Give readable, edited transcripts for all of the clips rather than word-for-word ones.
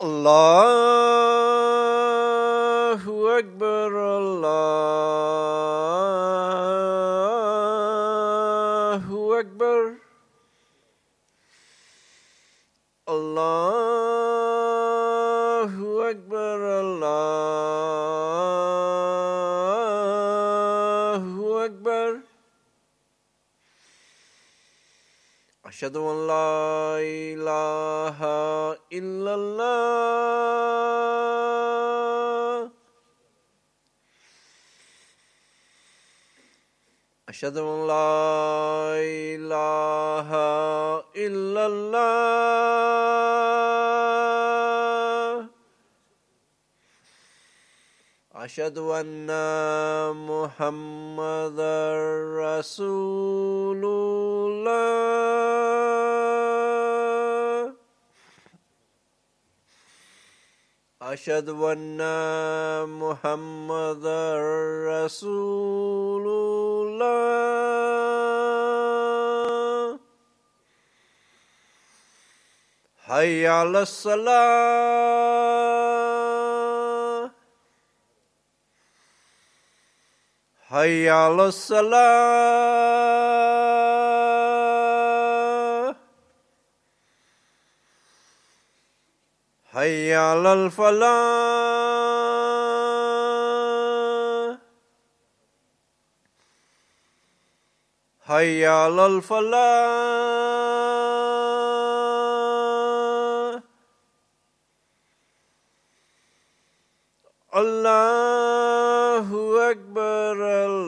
Allahu Akbar, Allahu Akbar, Allahu Akbar, Allahu Akbar. Ashhadu an la ilaha illallah. Ashhadu an la ilaha illallah. Ashhadu anna Muhammadar Rasulullah. Ashhadu anna Muhammadar Rasulullah. Hayya 'alas salah. Hayya 'alas salah. Hayya 'alal falah. Hayya 'alal falah. Allahu Akbar,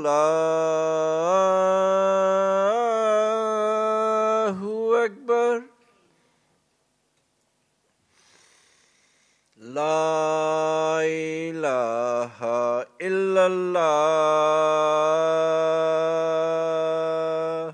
Allahu Akbar. La ilaha illallah.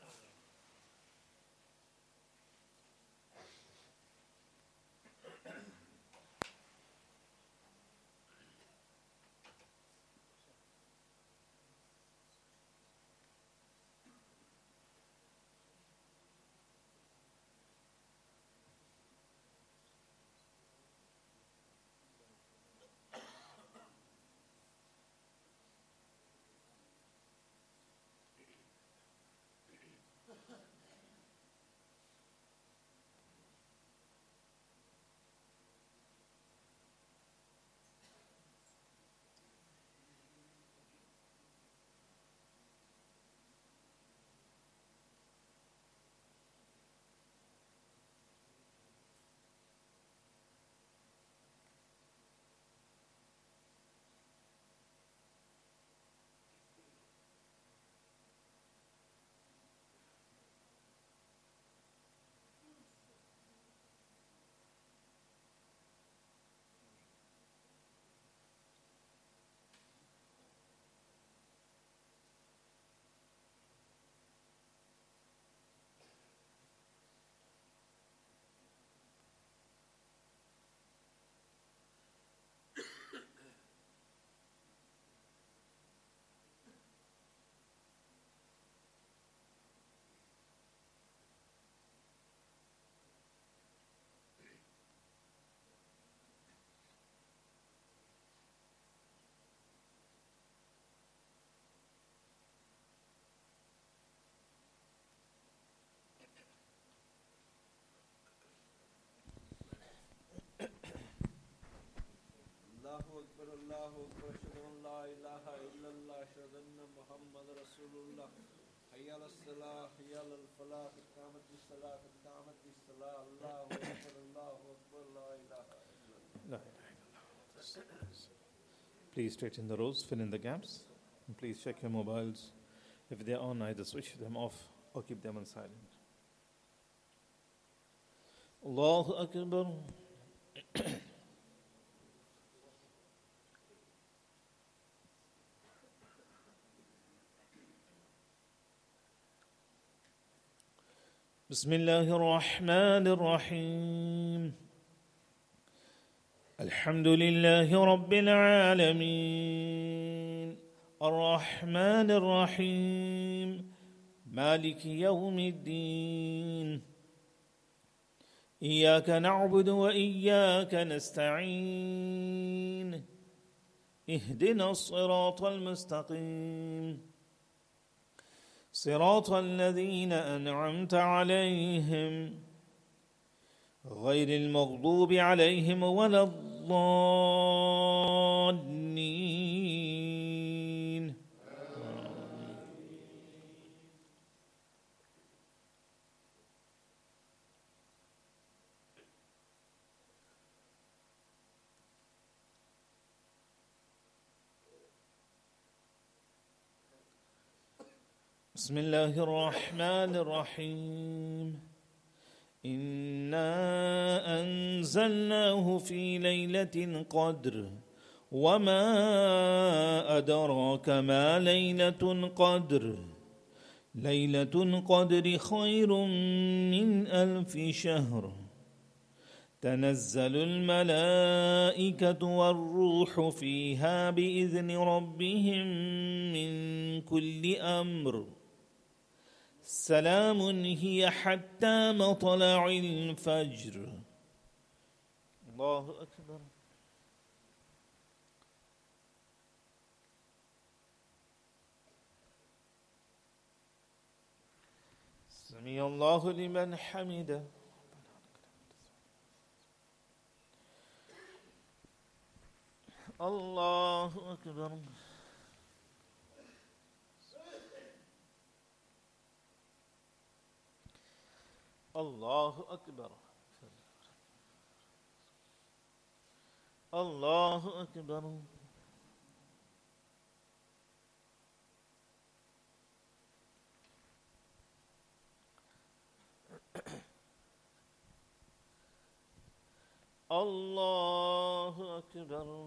Allahu Akbar, Ashhadu an la ilaha illallah, Ashhadu anna Muhammadar Rasulullah. Hayya 'alas salah, hayya 'alal falah, qad qamatis salah, qad qamatis salah. Allahu Akbar, Allahu Akbar, la ilaha illallah. Please straighten the rows, fill in the gaps, and please check your mobiles. If they are on, either switch them off or keep them on silent. Allahu Akbar. بسم الله الرحمن الرحيم الحمد لله رب العالمين الرحمن الرحيم مالك يوم الدين إياك نعبد وإياك نستعين اهدنا الصراط المستقيم صراط الذين أنعمت عليهم غير المغضوب عليهم ولا الضالين. بسم الله الرحمن الرحيم. إنا أنزلناه في ليلة قدر وما أدراك ما ليلة قدر ليلة القدر خير من 1000 شهر تنزل الملائكة والروح فيها بإذن ربهم من كل أمر سلام هي حتى مطلع الفجر. الله أكبر. سمع الله لمن حمده. الله أكبر. الله أكبر. الله أكبر. الله أكبر.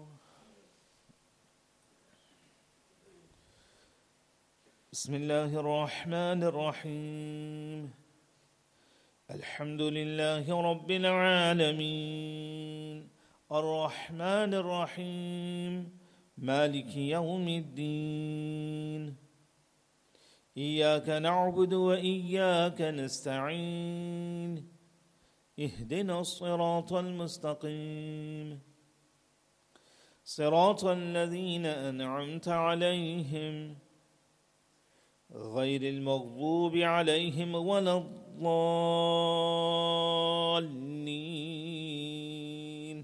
بسم الله الرحمن الرحيم. الحمد لله رب العالمين الرحمن الرحيم مالك يوم الدين إياك نعبد وإياك نستعين اهدنا الصراط المستقيم صراط الذين أنعمت عليهم غير المغضوب عليهم ولا الضالين.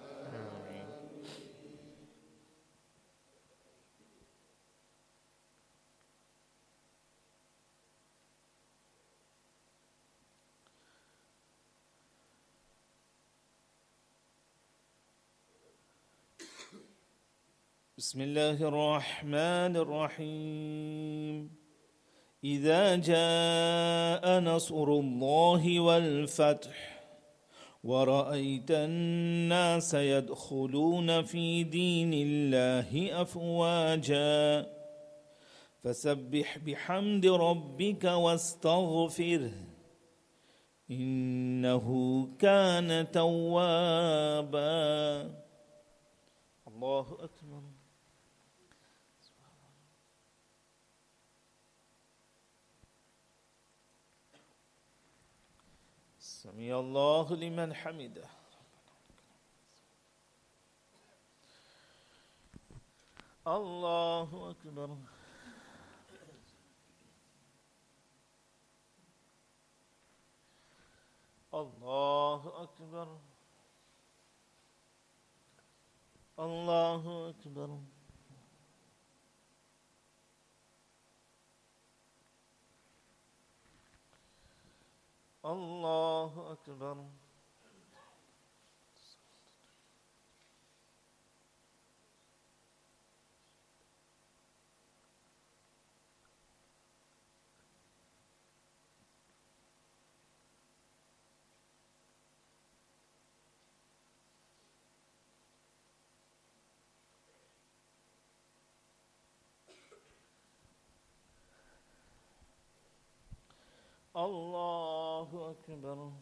بسم الله الرحمن الرحيم. إذا جاء نصر الله والفتح ورأيت الناس يدخلون في دين الله أفواجا فسبح بحمد ربك واستغفره إنه كان توابا. الله أكبر. سمع الله لمن حمده. الله أكبر. الله أكبر. الله أكبر. الله أكبر. الله أكبر.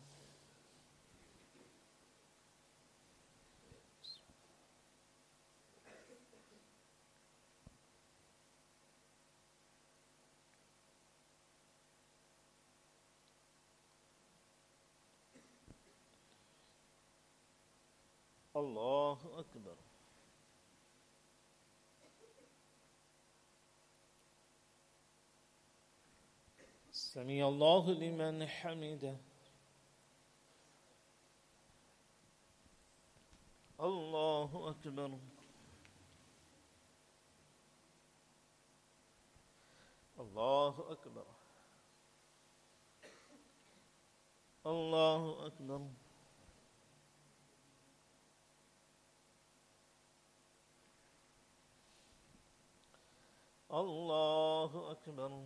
الله أكبر. سمع الله لمن حمده. الله أكبر. الله أكبر. الله أكبر. الله أكبر.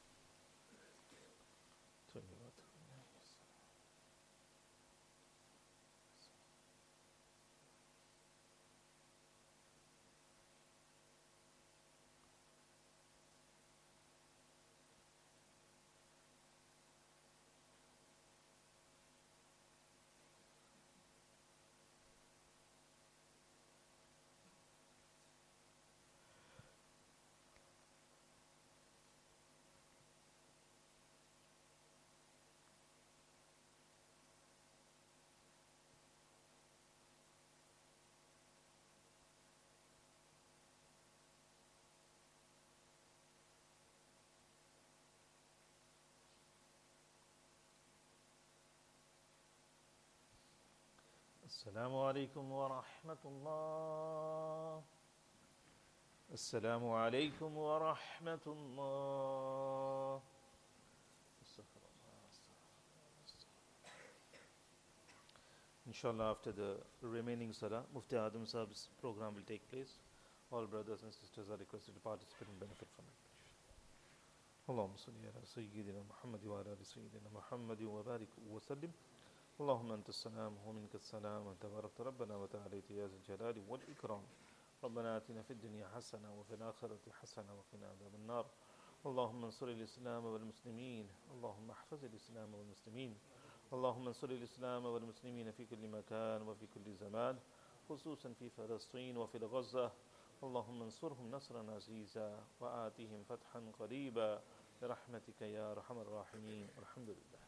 السلام عليكم ورحمة الله. السلام عليكم ورحمة الله. Inshallah, after the remaining Salah, Mufti Adam Sahab's program will take place. All brothers and sisters are requested to participate and benefit from it. اللهم صل على سيدنا محمد وعلى آل سيدنا محمد وبارك وسلم. اللهم أنت السلام ومنك السلام وتبارك ربنا وتعاليت يا ذا الجلال والإكرام. ربنا آتنا في الدنيا حسنة وفي الآخرة حسنة وقنا عذاب النار. اللهم انصر الإسلام والمسلمين. اللهم احفظ الإسلام والمسلمين. اللهم انصر الإسلام والمسلمين في كل مكان وفي كل زمان، خصوصا في فلسطين وفي غزة. اللهم انصرهم نصرا عزيزا وآتهم فتحا قريبا برحمتك يا أرحم الراحمين. الحمد لله.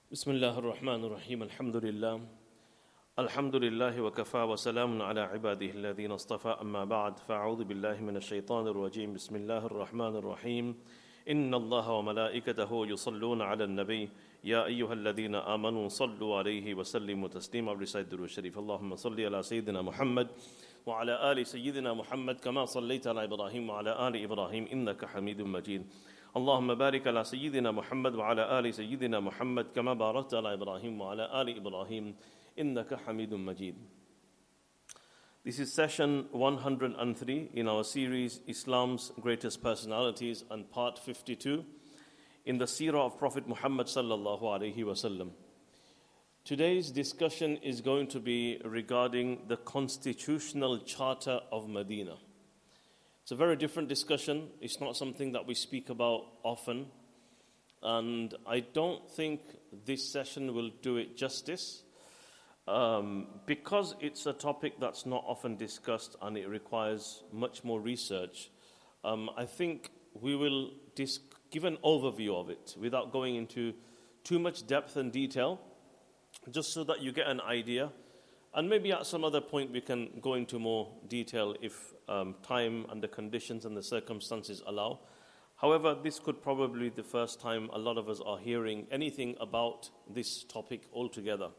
بسم الله الرحمن الرحيم الحمد لله الحمد لله وكفى وسلام على عباده الذين اصطفى أما بعد فأعوذ بالله من الشيطان الرجيم بسم الله الرحمن الرحيم إن الله وملائكته يصلون على النبي يا أيها الذين آمنوا صلوا عليه وسلموا تسليما. Recite the Sharif. اللهم صل على سيدنا محمد وعلى آل سيدنا محمد كما صليت على إبراهيم وعلى آل إبراهيم إنك حميد مجيد. اللهم بارك على سيدنا محمد وعلى آل سيدنا محمد كما باركت على إبراهيم وعلى آل إبراهيم إنك حميد مجيد. This is session 103 in our series Islam's Greatest Personalities and part 52 in the seerah of Prophet Muhammad sallallahu alaihi wasallam. Today's discussion is going to be regarding the constitutional charter of Medina. It's a very different discussion. It's not something that we speak about often. And I don't think this session will do it justice because it's a topic that's not often discussed and it requires much more research. I think we will give an overview of it without going into too much depth and detail, just so that you get an idea. And maybe at some other point we can go into more detail if time and the conditions and the circumstances allow. However, this could probably be the first time a lot of us are hearing anything about this topic altogether.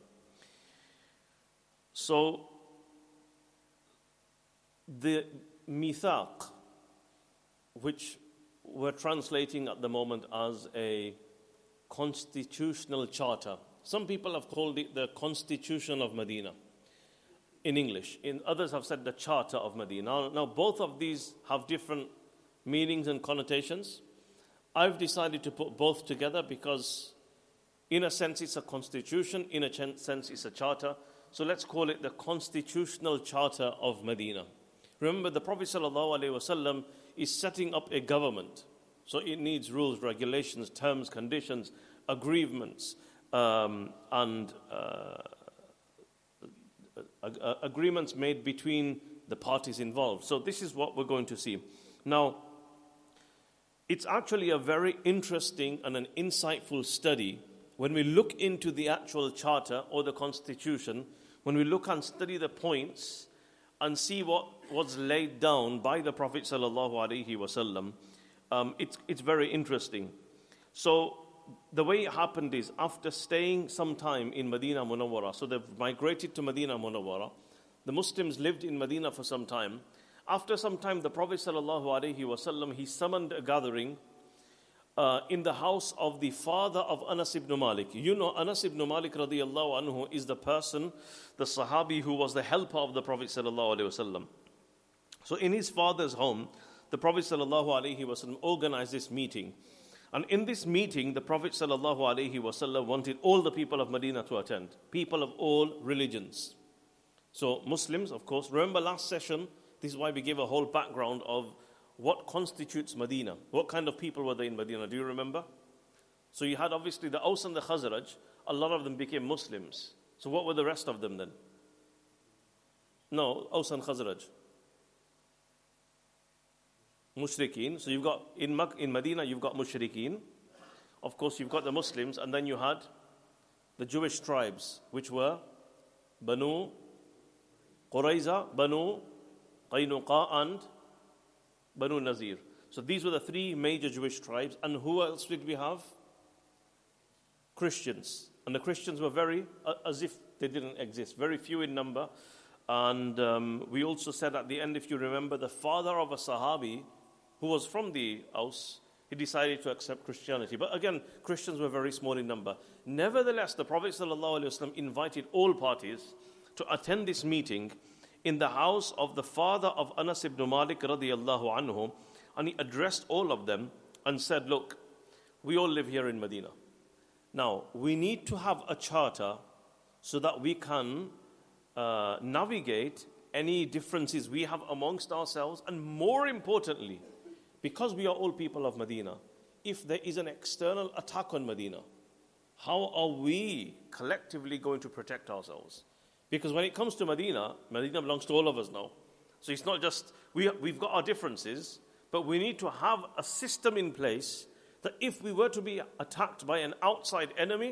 So, the Mithaq, which we're translating at the moment as a constitutional charter. Some people have called it the Constitution of Medina in English. Others have said the Charter of Medina. Now, both of these have different meanings and connotations. I've decided to put both together because, in a sense, it's a constitution. In a sense, it's a charter. So let's call it the Constitutional Charter of Medina. Remember, the Prophet ﷺ is setting up a government. So it needs rules, regulations, terms, conditions, agreements, and agreements made between the parties involved. So this is what we're going to see. Now, it's actually a very interesting and an insightful study when we look into the actual charter or the constitution, when we look and study the points and see what was laid down by the Prophet sallallahu alaihi wasallam. It's very interesting. So the way it happened is, after staying some time in Medina Munawwara, so they've migrated to Medina Munawwara, the Muslims lived in Medina for some time. After some time, the Prophet ﷺ, he summoned a gathering in the house of the father of Anas ibn Malik. You know, Anas ibn Malik radiyallahu anhu is the person, the Sahabi who was the helper of the Prophet ﷺ. So in his father's home, the Prophet ﷺ organized this meeting. And in this meeting, the Prophet ﷺ wanted all the people of Medina to attend, people of all religions. So Muslims, of course. Remember last session, this is why we gave a whole background of what constitutes Medina. What kind of people were there in Medina? Do you remember? So you had obviously the Aus and the Khazraj. A lot of them became Muslims. So what were the rest of them then? No, Aus and Khazraj. Mushrikeen. So you've got, in Medina, you've got Mushrikeen. Of course, you've got the Muslims. And then you had the Jewish tribes, which were Banu Qurayza, Banu Qaynuqa, and Banu Nazir. So these were the three major Jewish tribes. And who else did we have? Christians. And the Christians were very, as if they didn't exist, very few in number. And we also said at the end, if you remember, the father of a Sahabi who was from the Aus, he decided to accept Christianity. But again, Christians were very small in number. Nevertheless, the Prophet ﷺ invited all parties to attend this meeting in the house of the father of Anas ibn Malik radiyallahu anhu, and he addressed all of them and said, look, we all live here in Medina. Now, we need to have a charter so that we can navigate any differences we have amongst ourselves, and more importantly, because we are all people of Medina, if there is an external attack on Medina, how are we collectively going to protect ourselves? Because when it comes to Medina, Medina belongs to all of us now. So it's not just, we've got our differences, but we need to have a system in place that if we were to be attacked by an outside enemy,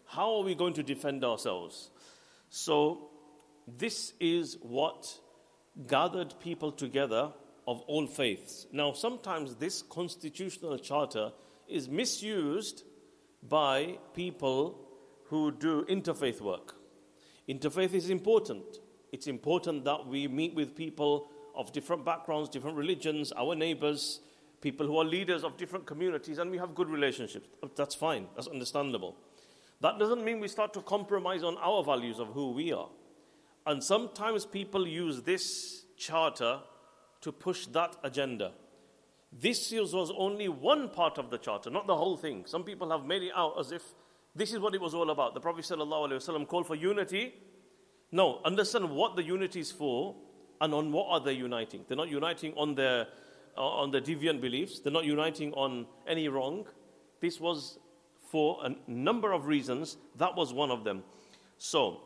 How are we going to defend ourselves? So this is what gathered people together of all faiths. Now, sometimes this constitutional charter is misused by people who do interfaith work. Interfaith is important. It's important that we meet with people of different backgrounds, different religions, our neighbors, people who are leaders of different communities, and we have good relationships. That's fine. That's understandable. That doesn't mean we start to compromise on our values of who we are. And sometimes people use this charter to push that agenda. This was only one part of the charter, not the whole thing. Some people have made it out as if this is what it was all about. The Prophet ﷺ called for unity. No, understand what the unity is for and on what are they uniting. They're not uniting on their deviant beliefs. They're not uniting on any wrong. This was for a number of reasons. That was one of them. So,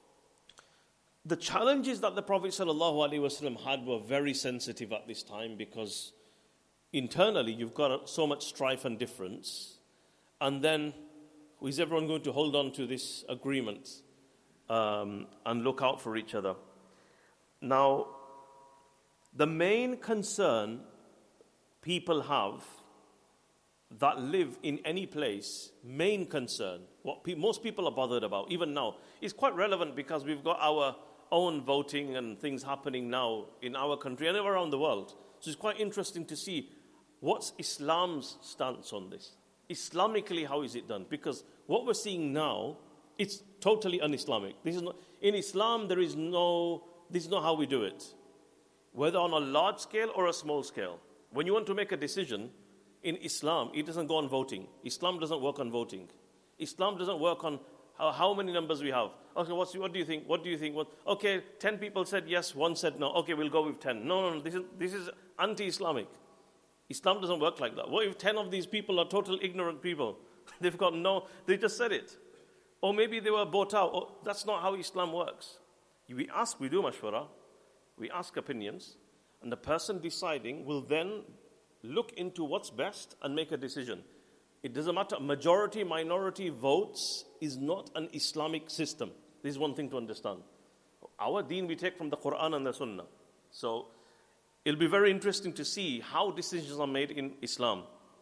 the challenges that the Prophet ﷺ had were very sensitive at this time because internally you've got so much strife and difference. And then, is everyone going to hold on to this agreement and look out for each other? Now, the main concern people have that live in any place, main concern, what most people are bothered about, even now, is quite relevant because we've got our own voting and things happening now in our country and around the world. So it's quite interesting to see what's Islam's stance on this. Islamically, how is it done? Because what we're seeing now, it's totally un-Islamic. This is not, in Islam, this is not how we do it. Whether on a large scale or a small scale. When you want to make a decision, in Islam, it doesn't go on voting. Islam doesn't work on voting. Islam doesn't work on how many numbers we have. Okay, what do you think? What do you think? Okay, 10 people said yes, 1 said no. Okay, we'll go with 10. No, this is anti-Islamic. Islam doesn't work like that. What if 10 of these people are total ignorant people? They just said it. Or maybe they were bought out. Oh, that's not how Islam works. We do mashwara, we ask opinions, and the person deciding will then look into what's best and make a decision. It doesn't matter. Majority, minority votes is not an Islamic system. This is one thing to understand. Our deen we take from the Quran and the Sunnah. So it'll be very interesting to see how decisions are made in Islam.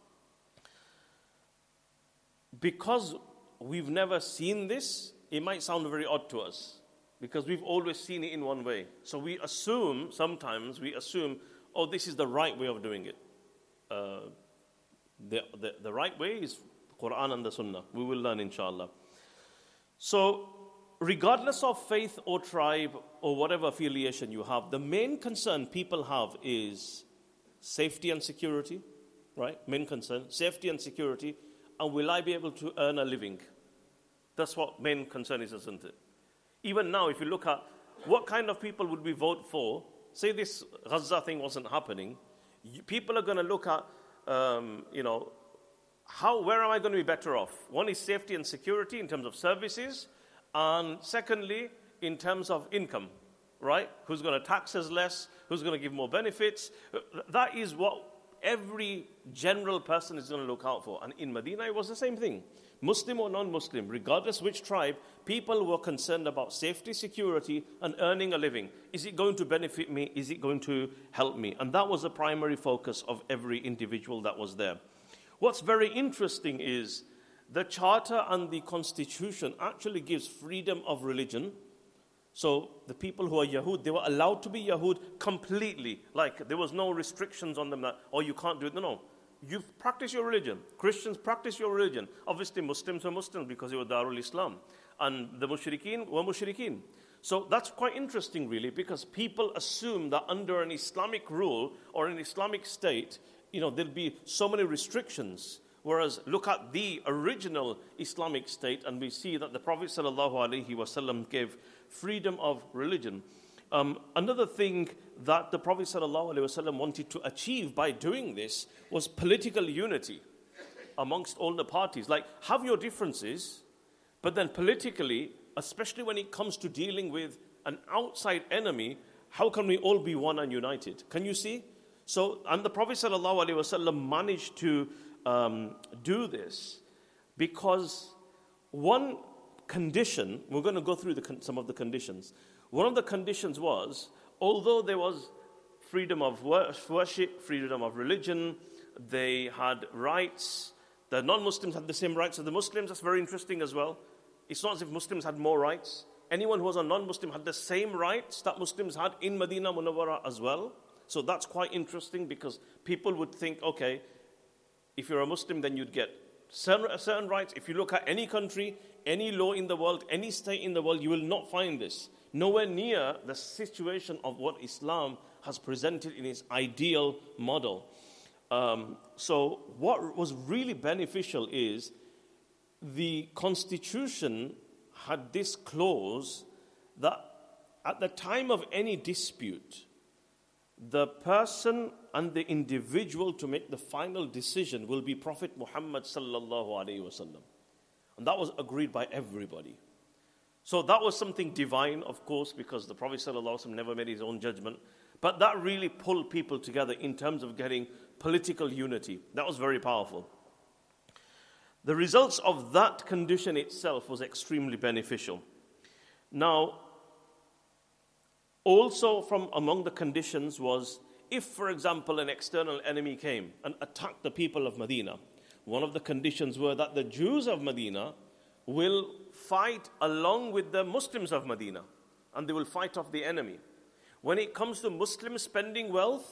Because we've never seen this, it might sound very odd to us. Because we've always seen it in one way. So sometimes we assume, oh, this is the right way of doing it. The right way is Quran and the Sunnah. We will learn, inshallah. So, regardless of faith or tribe or whatever affiliation you have, the main concern people have is safety and security, right? Main concern, safety and security, and will I be able to earn a living? That's what main concern is, isn't it? Even now, if you look at what kind of people would we vote for, say this Gaza thing wasn't happening, people are going to look at, where am I going to be better off? One is safety and security in terms of services, and secondly, in terms of income, right? Who's going to tax us less? Who's going to give more benefits? That is what every general person is going to look out for. And in Medina, it was the same thing. Muslim or non-Muslim, regardless which tribe, people were concerned about safety, security, and earning a living. Is it going to benefit me? Is it going to help me? And that was the primary focus of every individual that was there. What's very interesting is the Charter and the Constitution actually gives freedom of religion. So the people who are Yahud, they were allowed to be Yahud completely. Like there was no restrictions on them that, oh, you can't do it. No. You practice your religion. Christians practice your religion. Obviously, Muslims were Muslims because they were Darul Islam. And the Mushrikeen were Mushrikeen. So that's quite interesting, really, because people assume that under an Islamic rule or an Islamic state, there'll be so many restrictions. Whereas, look at the original Islamic state, and we see that the Prophet ﷺ gave freedom of religion. Another thing that the Prophet ﷺ wanted to achieve by doing this was political unity amongst all the parties. Like, have your differences, but then politically, especially when it comes to dealing with an outside enemy, how can we all be one and united? Can you see? So, and the Prophet ﷺ managed to do this because one, condition, we're going to go through some of the conditions. One of the conditions was, although there was freedom of worship, freedom of religion, they had rights. The non-Muslims had the same rights as the Muslims. That's very interesting as well. It's not as if Muslims had more rights. Anyone who was a non-Muslim had the same rights that Muslims had in Medina Munawwara as well. So that's quite interesting, because people would think, okay, if you're a Muslim, then you'd get certain rights. If you look at any country, any law in the world, any state in the world, you will not find this. Nowhere near the situation of what Islam has presented in its ideal model. So what was really beneficial is the Constitution had this clause that at the time of any dispute, the person and the individual to make the final decision will be Prophet Muhammad sallallahu alaihi wasallam. And that was agreed by everybody. So that was something divine, of course, because the Prophet sallallahu alaihi wasallam never made his own judgment. But that really pulled people together in terms of getting political unity. That was very powerful. The results of that condition itself was extremely beneficial. Now, also from among the conditions was, if, for example, an external enemy came and attacked the people of Medina, one of the conditions were that the Jews of Medina will fight along with the Muslims of Medina, and they will fight off the enemy. When it comes to Muslims spending wealth,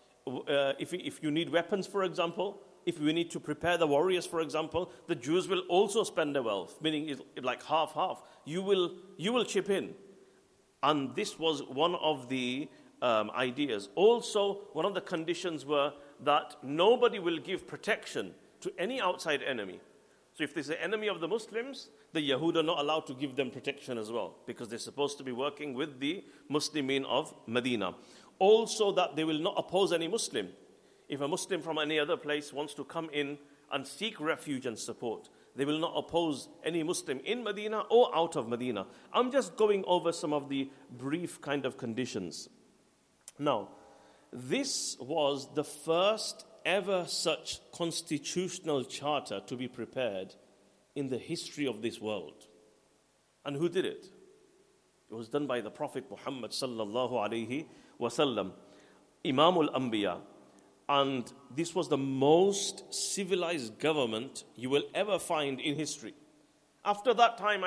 if you need weapons, for example, if we need to prepare the warriors, for example, the Jews will also spend their wealth, meaning it's like half-half. You will chip in. And this was one of the ideas. Also, one of the conditions were that nobody will give protection to any outside enemy. So if there's an enemy of the Muslims, the Yahud are not allowed to give them protection as well, because they're supposed to be working with the Muslimin of Medina. Also, that they will not oppose any Muslim. If a Muslim from any other place wants to come in and seek refuge and support, they will not oppose any Muslim in Medina or out of Medina. I'm just going over some of the brief kind of conditions. Now, this was the first ever such constitutional charter to be prepared in the history of this world. And who did it? It was done by the Prophet Muhammad sallallahu alaihi wasallam, Imam al-Anbiya. And this was the most civilized government you will ever find in history. After that time,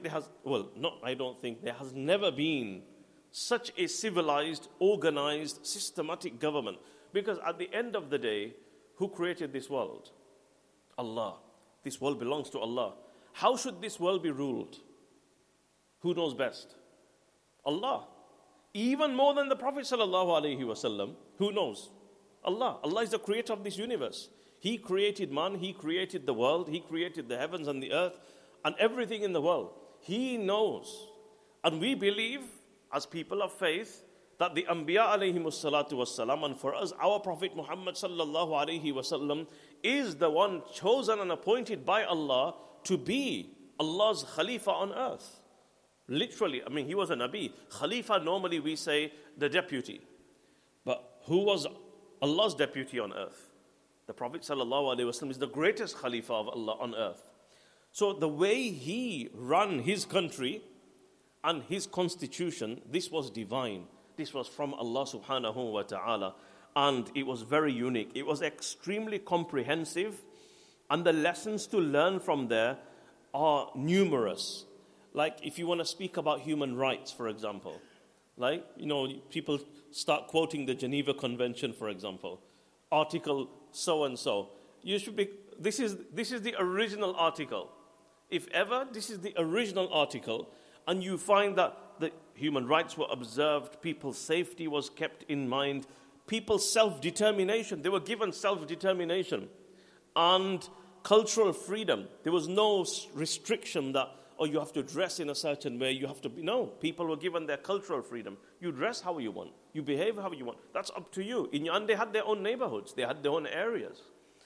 there has never been such a civilized, organized, systematic government. Because at the end of the day, who created this world? Allah. This world belongs to Allah. How should this world be ruled? Who knows best? Allah. Even more than the Prophet sallallahu alaihi wasallam, who knows? Allah. Allah is the creator of this universe. He created man, He created the world, He created the heavens and the earth and everything in the world. He knows. And we believe, as people of faith, that the Anbiya alayhimus salatu wassalam, and for us, our Prophet Muhammad sallallahu alayhi wasallam, is the one chosen and appointed by Allah to be Allah's Khalifa on earth. Literally, he was a Nabi. Khalifa, normally we say the deputy. But who was Allah's deputy on earth? The Prophet sallallahu alaihi wasallam is the greatest Khalifa of Allah on earth. So the way he ran his country and his constitution, this was divine. This was from Allah subhanahu wa ta'ala. And it was very unique. It was extremely comprehensive. And the lessons to learn from there are numerous. Like if you want to speak about human rights, for example. Like, people start quoting the Geneva Convention, for example. Article so-and-so. This is the original article. If ever, this is the original article. And you find that the human rights were observed, people's safety was kept in mind, people's self-determination, they were given self-determination, and cultural freedom. There was no restriction that, you have to dress in a certain way, no, people were given their cultural freedom. You dress how you want, you behave how you want, that's up to you. And they had their own neighborhoods, they had their own areas.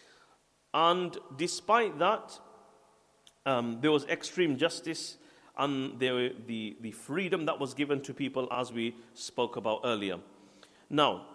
And despite that, there was extreme justice, and the freedom that was given to people, as we spoke about earlier. Now,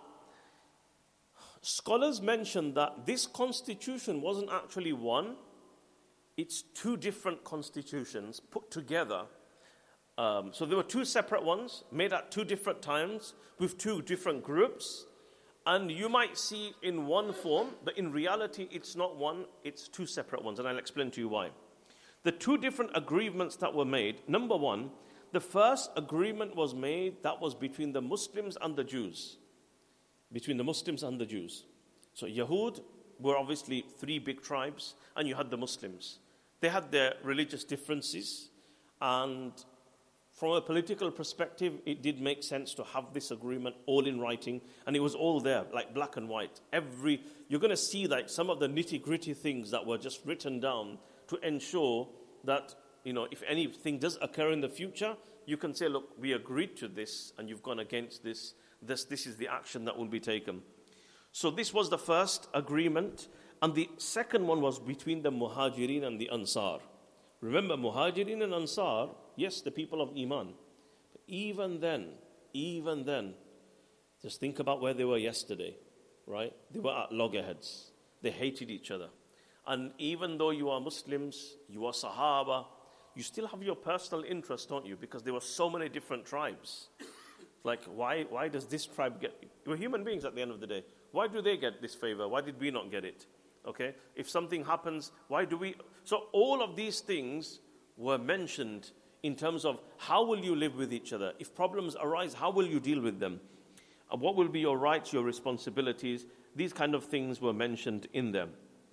scholars mention that this constitution wasn't actually one it's two different constitutions put together. So there were two separate ones made at two different times with two different groups. And you might see in one form, but in reality it's not one, it's two separate ones. And I'll explain to you why. The two different agreements that were made, number one, the first agreement was made that was between the Muslims and the Jews. Between the Muslims and the Jews. So Yahud were obviously three big tribes, and you had the Muslims. They had their religious differences, and from a political perspective, it did make sense to have this agreement all in writing, and it was all there, like black and white. You're going to see that some of the nitty-gritty things that were just written down to ensure that, if anything does occur in the future, you can say, look, we agreed to this, and you've gone against this. This is the action that will be taken. So this was the first agreement, and the second one was between the Muhajirin and the Ansar. Remember, Muhajirin and Ansar, yes, the people of Iman. But even then, just think about where they were yesterday, right? They were at loggerheads. They hated each other. And even though you are Muslims, you are Sahaba, you still have your personal interest, don't you? Because there were so many different tribes. Like, why does this tribe get... We're human beings at the end of the day. Why do they get this favor? Why did we not get it? Okay? If something happens, why do we... So all of these things were mentioned in terms of how will you live with each other? If problems arise, how will you deal with them? And what will be your rights, your responsibilities? These kind of things were mentioned in them.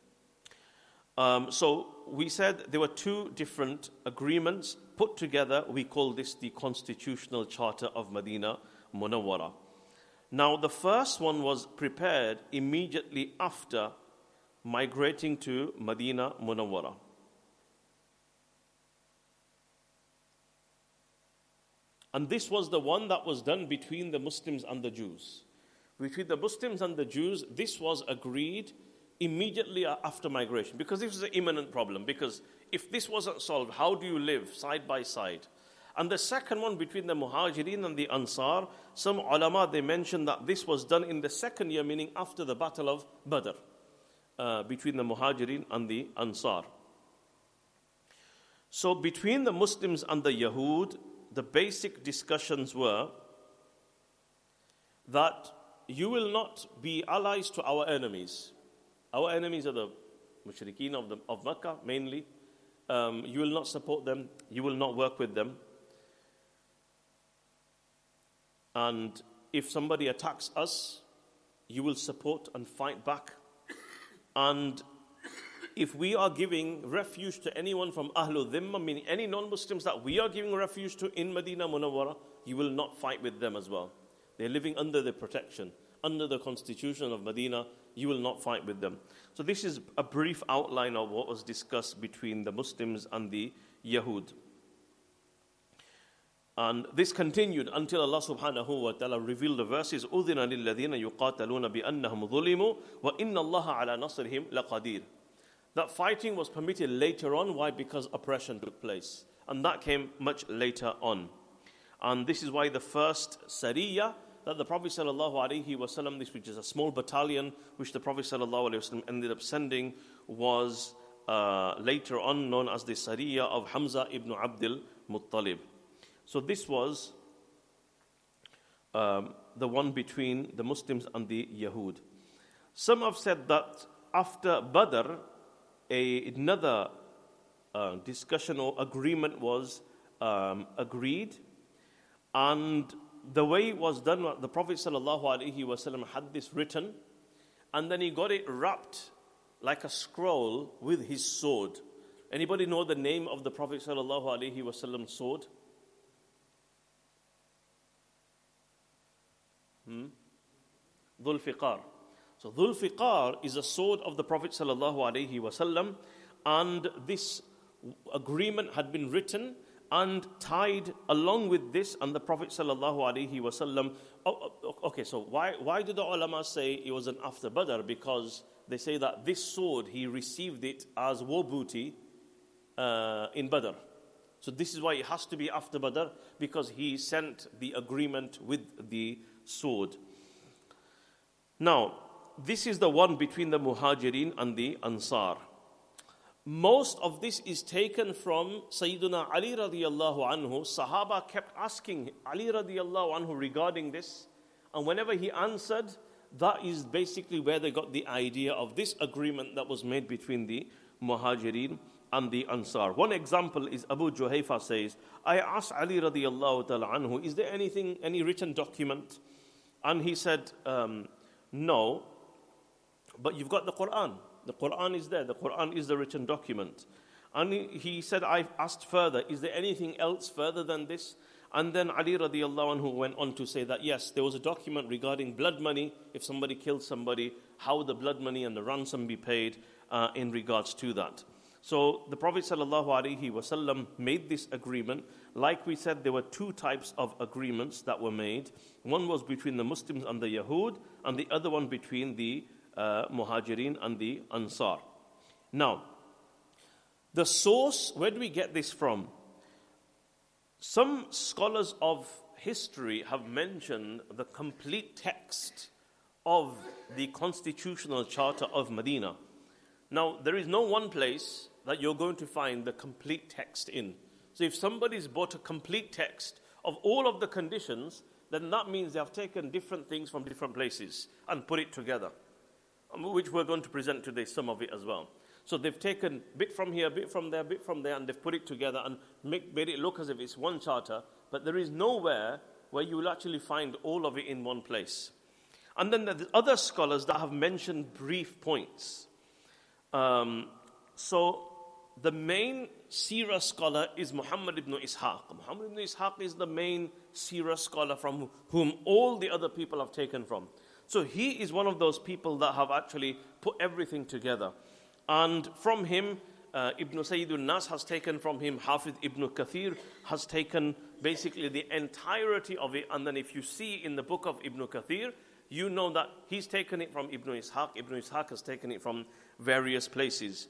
So we said there were two different agreements put together. We call this the Constitutional Charter of Medina Munawwara. Now, the first one was prepared immediately after migrating to Medina Munawwara. And this was the one that was done between the Muslims and the Jews. Between the Muslims and the Jews, this was agreed immediately after migration, because this was an imminent problem. Because if this wasn't solved, how do you live side by side? And the second one between the Muhajirin and the Ansar, some ulama, they mentioned that this was done in the second year, meaning after the Battle of Badr, between the Muhajirin and the Ansar. So between the Muslims and the Yahud, the basic discussions were that you will not be allies to our enemies. Our enemies are the mushrikeen of Makkah, mainly. You will not support them. You will not work with them. And if somebody attacks us, you will support and fight back. And if we are giving refuge to anyone from Ahlul Dhimma, meaning any non-Muslims that we are giving refuge to in Medina Munawwara, you will not fight with them as well. They're living under the protection, under the constitution of Medina. You will not fight with them. So this is a brief outline of what was discussed between the Muslims and the Yahud. And this continued until Allah subhanahu wa ta'ala revealed the verses, أُذِنَ لِلَّذِينَ يُقَاتَلُونَ بِأَنَّهُمْ ظُلِمُوا وَإِنَّ اللَّهَ عَلَى نَصْرِهِمْ لَقَدِيرٌ. That fighting was permitted later on. Why? Because oppression took place. And that came much later on. And this is why the first Sariyah that the Prophet ﷺ, this which is a small battalion which the Prophet ﷺ ended up sending, was later on known as the Sariyah of Hamza ibn Abdul Muttalib. So this was the one between the Muslims and the Yahud. Some have said that after Badr, another discussion or agreement was agreed, and the way it was done, the Prophet ﷺ had this written, and then he got it wrapped like a scroll with his sword. Anybody know the name of the Prophet ﷺ's sword? Dhul Fiqar. So Dhul Fiqar is a sword of the Prophet ﷺ, and this agreement had been written and tied along with this, and the Prophet ﷺ. Okay, so why do the ulama say it was an after Badr? Because they say that this sword, he received it as war booty in Badr. So this is why it has to be after Badr, because he sent the agreement with the sword. Now, this is the one between the Muhajirin and the Ansar. most of this is taken from Sayyiduna Ali radiyallahu anhu. Sahaba kept asking Ali radiyallahu anhu regarding this, and whenever he answered, that is basically where they got the idea of this agreement that was made between the Muhajirin and the Ansar. One example is Abu Juhayfa says, I asked Ali radiyallahu ta'ala anhu, is there anything, any written document? And he said, no, but you've got the Quran. The Quran is there. The Quran is the written document. And he said, I asked further, is there anything else further than this? And then Ali radiyallahu anhu went on to say that, yes, there was a document regarding blood money. If somebody killed somebody, how the blood money and the ransom be paid in regards to that. So the Prophet sallallahu alaihi wasallam made this agreement. Like we said, there were two types of agreements that were made. One was between the Muslims and the Yahud, and the other one between the Muhajirin and the Ansar. Now, the source, where do we get this from? Some scholars of history have mentioned the complete text of the Constitutional Charter of Medina. Now, there is no one place that you're going to find the complete text in. So if somebody's bought a complete text of all of the conditions, then that means they have taken different things from different places and put it together, which we're going to present today, some of it as well. So they've taken a bit from here, a bit from there, a bit from there, and they've put it together and made it look as if it's one charter, but there is nowhere where you will actually find all of it in one place. And then there's other scholars that have mentioned brief points. So the main Sirah scholar is Muhammad ibn Ishaq. Muhammad ibn Ishaq is the main Sirah scholar from whom all the other people have taken from. So he is one of those people that have actually put everything together. And from him, Ibn Sayyidun Nas has taken from him, Hafiz ibn Kathir has taken basically the entirety of it. And then if you see in the book of Ibn Kathir, you know that he's taken it from Ibn Ishaq. Ibn Ishaq has taken it from various places.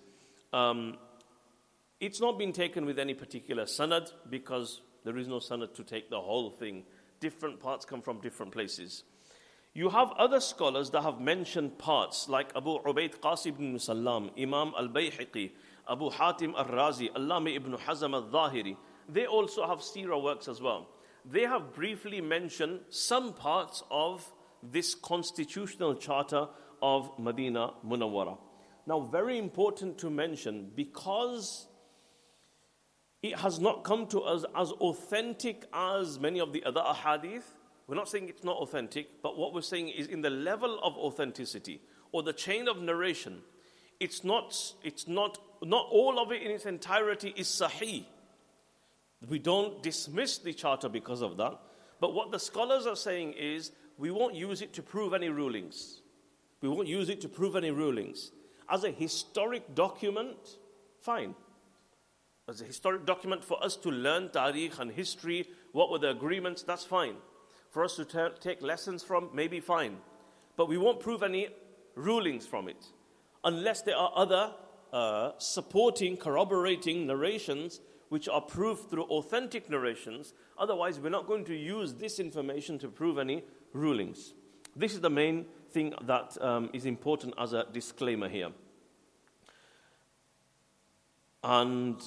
It's not been taken with any particular sanad because there is no sanad to take the whole thing. Different parts come from different places. You have other scholars that have mentioned parts like Abu Ubaid Qasim ibn Musallam, Imam al-Bayhaqi, Abu Hatim al-Razi, Allama ibn Hazm al-Zahiri. They also have seerah works as well. They have briefly mentioned some parts of this constitutional charter of Medina Munawwara. Now, very important to mention, because it has not come to us as authentic as many of the other ahadith. We're not saying it's not authentic, but what we're saying is in the level of authenticity or the chain of narration, it's not all of it in its entirety is sahih. We don't dismiss the charter because of that. But what the scholars are saying is we won't use it to prove any rulings. We won't use it to prove any rulings. As a historic document, fine. As a historic document for us to learn tariq and history, what were the agreements, that's fine. For us to take lessons from, maybe fine. But we won't prove any rulings from it. Unless there are other supporting, corroborating narrations which are proved through authentic narrations. Otherwise, we're not going to use this information to prove any rulings. This is the main thing that is important as a disclaimer here. And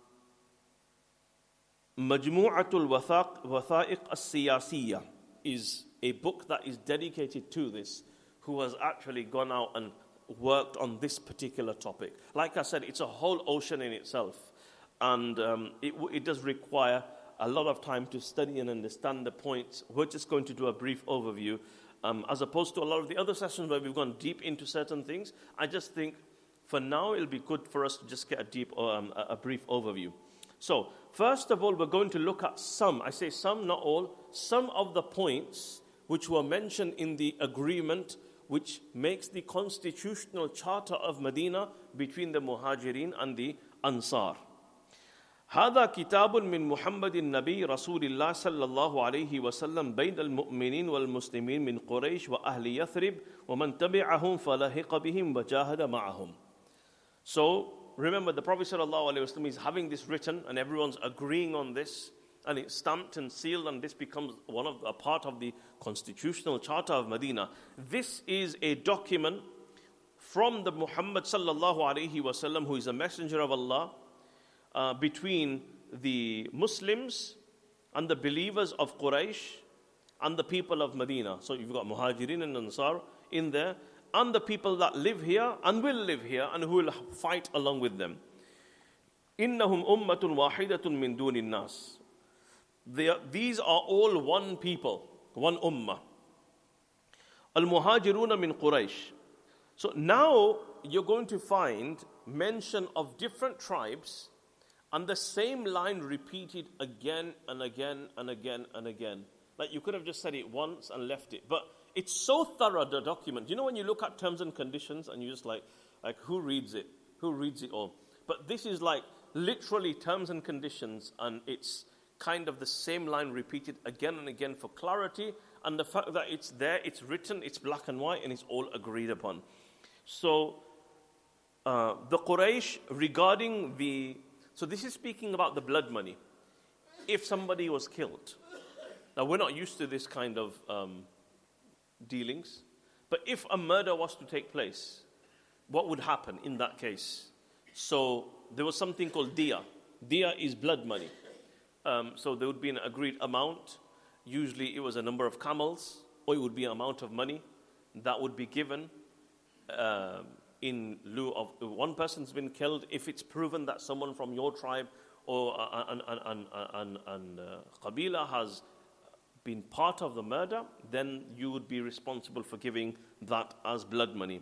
Majmu'atul Watha'iq as-Siyasiyya is a book that is dedicated to this, who has actually gone out and worked on this particular topic. Like I said, it's a whole ocean in itself, and it does require a lot of time to study and understand the points. We're just going to do a brief overview, as opposed to a lot of the other sessions where we've gone deep into certain things. I just think for now it'll be good for us to just get a brief overview. So, first of all, we're going to look at some, I say some, not all, some of the points which were mentioned in the agreement which makes the constitutional charter of Medina between the Muhajirin and the Ansar. هذا كتاب من محمد النبي رسول الله صلى الله عليه وسلم بين المؤمنين والمسلمين من قريش وأهل يثرب ومن تبعهم فلحق بهم وجاهد معهم. So, remember, the Prophet ﷺ is having this written and everyone's agreeing on this, and it's stamped and sealed, and this becomes a part of the constitutional charter of Medina. This is a document from the Muhammad sallallahu alaihi wasallam, who is a messenger of Allah, between the Muslims and the believers of Quraysh and the people of Medina. So you've got Muhajirin and Ansar in there, and the people that live here and will live here and who will fight along with them. إِنَّهُمْ أُمَّةٌ وَاحِدَةٌ مِّن دُونِ النَّاسِ. These are all one people, one ummah. Al-Muhajiruna min Quraysh. So now you're going to find mention of different tribes and the same line repeated again and again and again and again. Like you could have just said it once and left it. But it's so thorough, the document. You know when you look at terms and conditions and you just like who reads it? Who reads it all? But this is like literally terms and conditions, and it's kind of the same line repeated again and again for clarity, and the fact that it's there, it's written, it's black and white, and it's all agreed upon. So the Quraysh regarding so this is speaking about the blood money. If somebody was killed, now we're not used to this kind of dealings, but if a murder was to take place, what would happen in that case? So there was something called diya. Diya is blood money. So there would be an agreed amount. Usually it was a number of camels, or it would be an amount of money that would be given in lieu of one person's been killed. If it's proven that someone from your tribe or Qabila has been part of the murder, then you would be responsible for giving that as blood money.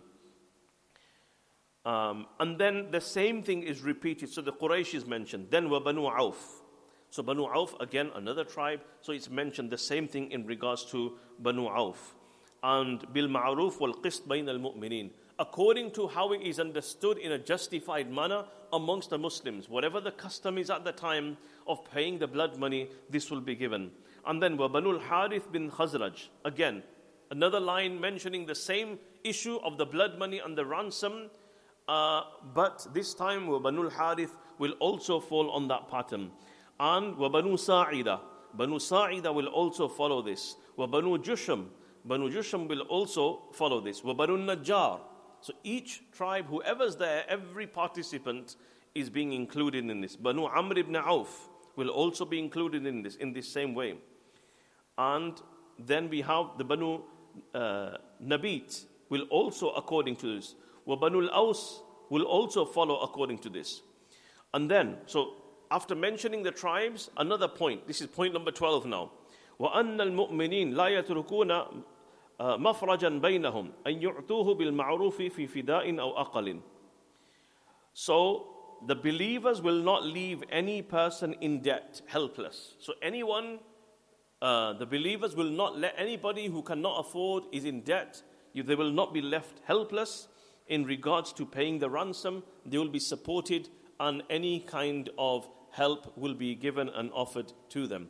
And then the same thing is repeated. So the Quraysh is mentioned. Then wa Banu Auf. So Banu Auf, again, another tribe. So it's mentioned the same thing in regards to Banu Auf. And bil ma'ruf wal qist bayn al mu'minin. According to how it is understood in a justified manner amongst the Muslims. Whatever the custom is at the time of paying the blood money, this will be given. And then wa Banu al-Harith bin Khazraj. Again, another line mentioning the same issue of the blood money and the ransom. But this time wa Banu al-Harith will also fall on that pattern. And wa Banu Sa'ida. Banu Sa'ida will also follow this. Wa Banu Jusham. Banu Jusham will also follow this. Wa Banu Najjar. So each tribe, whoever's there, every participant is being included in this. Banu Amr ibn Auf will also be included in this same way. And then we have the Banu Nabit will also according to this. Wa Banu al-Aws will also follow according to this. And then, so after mentioning the tribes, another point. This is point number 12 now. وَأَنَّ الْمُؤْمِنِينَ لَا يَتْرُكُونَ مَفْرَجًا بَيْنَهُمْ أَنْ يُعْتُوهُ بِالْمَعْرُوفِ فِي فِدَاءٍ أَوْ أَقَلٍ. So the believers will not leave any person in debt, helpless. So anyone, the believers will not let anybody who cannot afford, is in debt, they will not be left helpless in regards to paying the ransom. They will be supported, and any kind of help will be given and offered to them.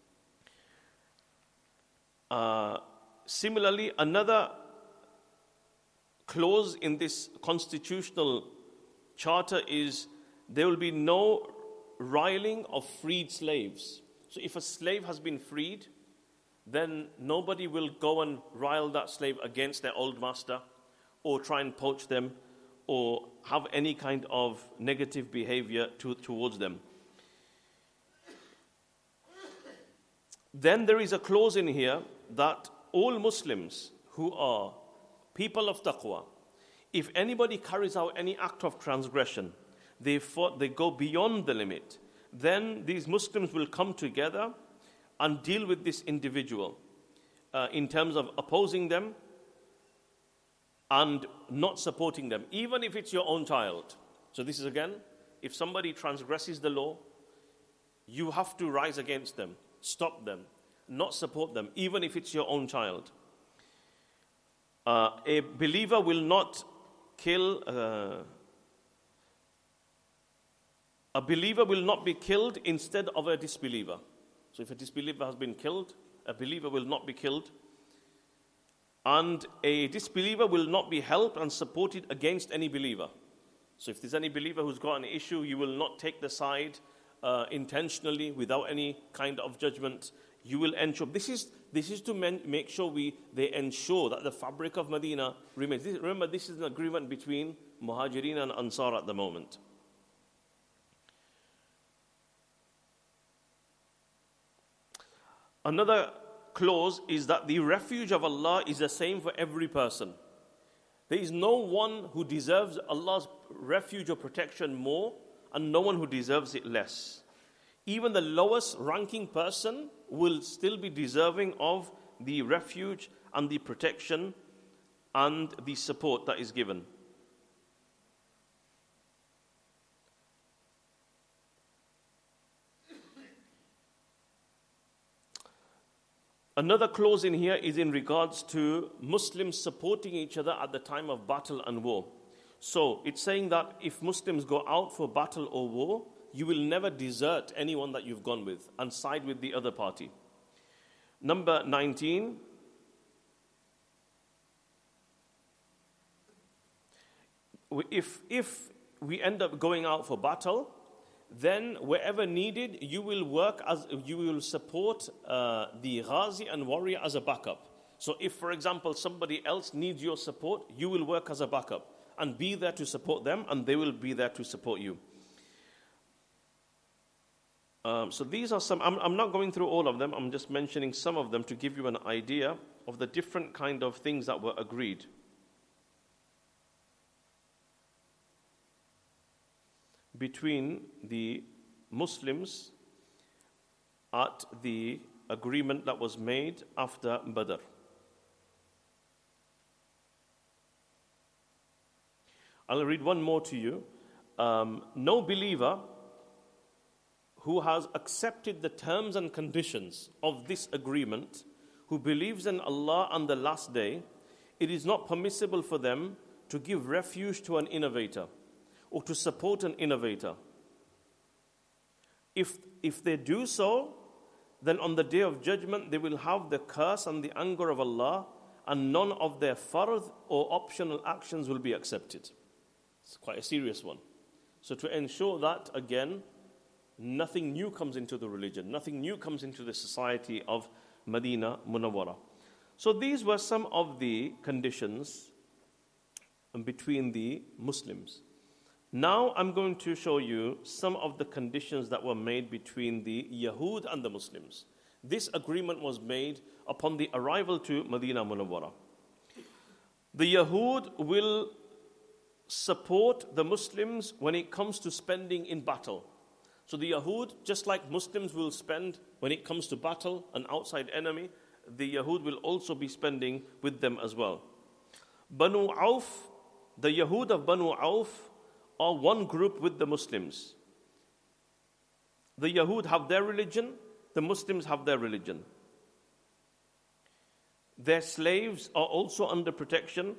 Similarly, another clause in this constitutional charter is there will be no riling of freed slaves. So if a slave has been freed, then nobody will go and rile that slave against their old master or try and poach them or have any kind of negative behavior towards them. Then there is a clause in here that all Muslims who are people of taqwa, if anybody carries out any act of transgression, they go beyond the limit, then these Muslims will come together and deal with this individual in terms of opposing them and not supporting them, even if it's your own child. So this is again, if somebody transgresses the law, you have to rise against them, stop them, not support them, even if it's your own child. A believer will not kill, a believer will not be killed instead of a disbeliever. So if a disbeliever has been killed, a believer will not be killed. And a disbeliever will not be helped and supported against any believer. So if there's any believer who's got an issue, you will not take the side intentionally without any kind of judgment. you will ensure. This is to make sure they ensure that the fabric of Medina remains. Remember, this is an agreement between Muhajirin and Ansar at the moment. Another clause is that the refuge of Allah is the same for every person. There is no one who deserves Allah's refuge or protection more, and no one who deserves it less. Even the lowest ranking person will still be deserving of the refuge and the protection and the support that is given. Another clause in here is in regards to Muslims supporting each other at the time of battle and war. So it's saying that if Muslims go out for battle or war, you will never desert anyone that you've gone with and side with the other party. Number 19. If we end up going out for battle, then wherever needed, you will support the ghazi and warrior as a backup. So if, for example, somebody else needs your support, you will work as a backup and be there to support them, and they will be there to support you. So these are some, I'm not going through all of them, I'm just mentioning some of them to give you an idea of the different kind of things that were agreed. Between the Muslims at the agreement that was made after Badr. I'll read one more to you. No believer who has accepted the terms and conditions of this agreement, who believes in Allah and the last day, it is not permissible for them to give refuge to an innovator or to support an innovator. If they do so, then on the day of judgment they will have the curse and the anger of Allah, and none of their fard or optional actions will be accepted. It's quite a serious one. So to ensure that, again, nothing new comes into the religion, nothing new comes into the society of Medina Munawwara. So these were some of the conditions between the Muslims. Now I'm going to show you some of the conditions that were made between the Yahud and the Muslims. This agreement was made upon the arrival to Medina Munawwara. The Yahud will support the Muslims when it comes to spending in battle. So the Yahud, just like Muslims will spend when it comes to battle, an outside enemy, the Yahud will also be spending with them as well. Banu Auf, the Yahud of Banu Auf are one group with the Muslims. The Yahud have their religion, the Muslims have their religion. Their slaves are also under protection.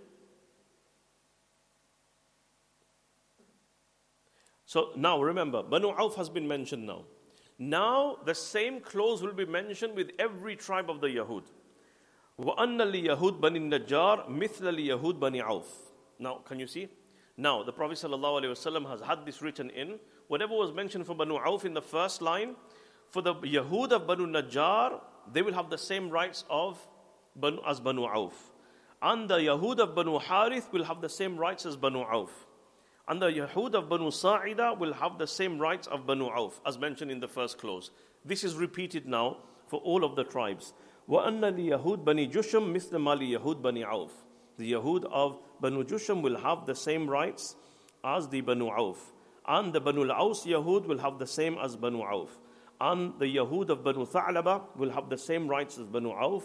So now remember, Banu Auf has been mentioned now. Now the same clause will be mentioned with every tribe of the Yahud. وَأَنَّ لِيَهُودْ بَنِي النَّجَّارِ مِثْلَ لِيَهُودْ بَنِي عَوْفِ. Now, can you see? Now, the Prophet ﷺ has had this written in. Whatever was mentioned for Banu Auf in the first line, for the Yahud of Banu Najjar, they will have the same rights as Banu Auf. And the Yahud of Banu Harith will have the same rights as Banu Auf. And the Yahud of Banu Sa'ida will have the same rights of Banu Auf, as mentioned in the first clause. This is repeated now for all of the tribes. وَأَنَّ لِيَهُودْ بَنِي جُشَمْ مِثْلَ مَا لِيَهُودْ بَنِي عَوْفِ. The Yahud of Banu Jusham will have the same rights as the Banu Auf. And the Banu al-Aws Yahud will have the same as Banu Auf. And the Yahud of Banu Tha'laba will have the same rights as Banu Auf.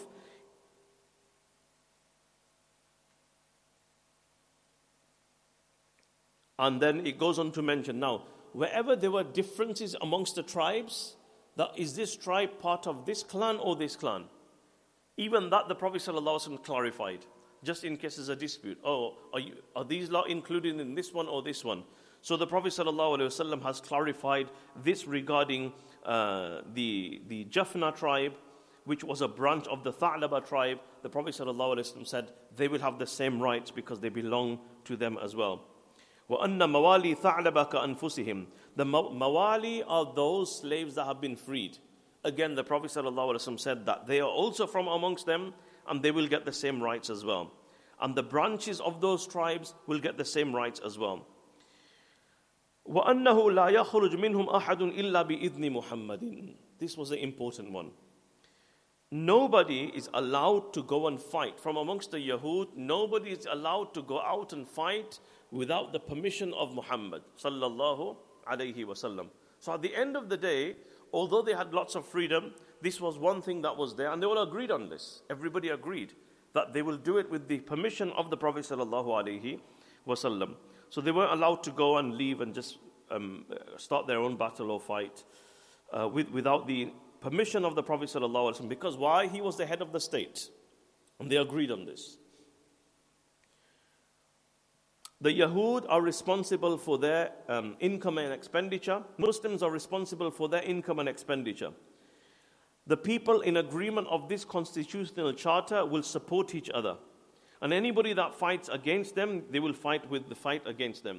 And then it goes on to mention, now, wherever there were differences amongst the tribes, that is this tribe part of this clan or this clan? Even that the Prophet ﷺ clarified, just in case there's a dispute. Oh, are these lot included in this one or this one? So the Prophet ﷺ has clarified this regarding the Jafna tribe, which was a branch of the Tha'laba tribe. The Prophet ﷺ said they will have the same rights because they belong to them as well. وَأَنَّ مَوَالِي ثَعْلَبَ كَأَنفُسِهِمْ. The mawali are those slaves that have been freed. again, the Prophet ﷺ said that they are also from amongst them, and they will get the same rights as well. And the branches of those tribes will get the same rights as well. وَأَنَّهُ لَا يَخْرُجْ مِنْهُمْ أَحَدٌ إِلَّا بِإِذْنِ مُحَمَّدٍ. This was the important one. Nobody is allowed to go and fight. From amongst the Yahud, nobody is allowed to go out and fight without the permission of Muhammad sallallahu alayhi wasallam. So at the end of the day, although they had lots of freedom, this was one thing that was there, and they all agreed on this. Everybody agreed that they will do it with the permission of the Prophet sallallahu alayhi wasallam. So they weren't allowed to go and leave and just start their own battle or fight without the permission of the Prophet sallallahu alaihi wasallam. Because why? He was the head of the state, and they agreed on this. The Yahud are responsible for their income and expenditure. Muslims are responsible for their income and expenditure. The people in agreement of this constitutional charter will support each other. And anybody that fights against them, they will fight with the fight against them.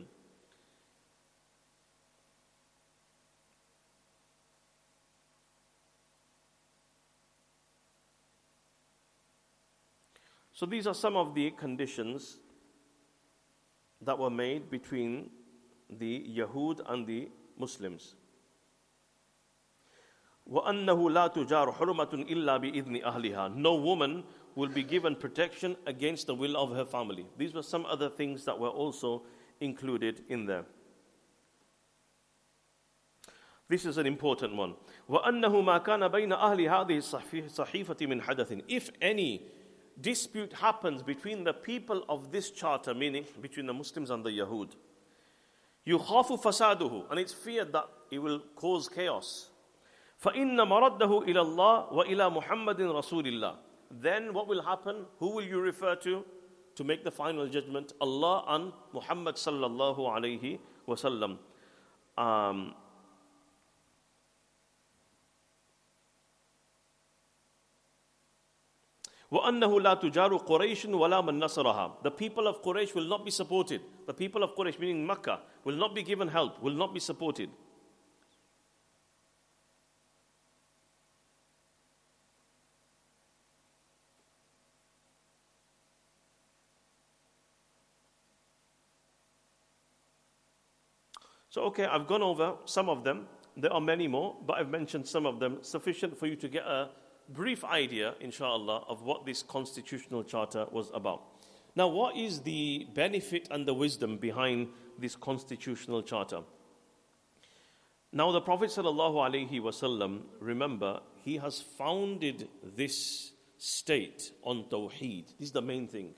So these are some of the conditions that were made between the Yahud and the Muslims. وَأَنَّهُ لَا تُجَارُ حُرُمَةٌ إِلَّا بِإِذْنِ أَهْلِهَا. No woman will be given protection against the will of her family. These were some other things that were also included in there. This is an important one. وَأَنَّهُ مَا كَانَ بَيْنَ أَهْلِ هَذِهِ الصَّحِيفَةِ مِنْ حَدَثٍ. If any dispute happens between the people of this charter, meaning between the Muslims and the Yahud, يُخَافُ فَسَادُهُ, and it's feared that it will cause chaos. فَإِنَّ مَرَدَّهُ إِلَى اللَّهِ وَإِلَى مُحَمَّدٍ رَسُولِ اللَّهِ. Then what will happen? Who will you refer to make the final judgment? Allah and Muhammad sallallahu alayhi wasallam. وَأَنَّهُ لَا تُجَارُ قُرَيْشٌ وَلَا مَنْ نَصَرَهَا. The people of Quraysh will not be supported. The people of Quraysh, meaning Makkah, will not be given help, will not be supported. So, okay, I've gone over some of them. There are many more, but I've mentioned some of them, sufficient for you to get a brief idea, inshallah, of what this constitutional charter was about. Now, what is the benefit and the wisdom behind this constitutional charter? Now, the Prophet sallallahu alaihi wasallam, remember, he has founded this state on Tawheed. This is the main thing.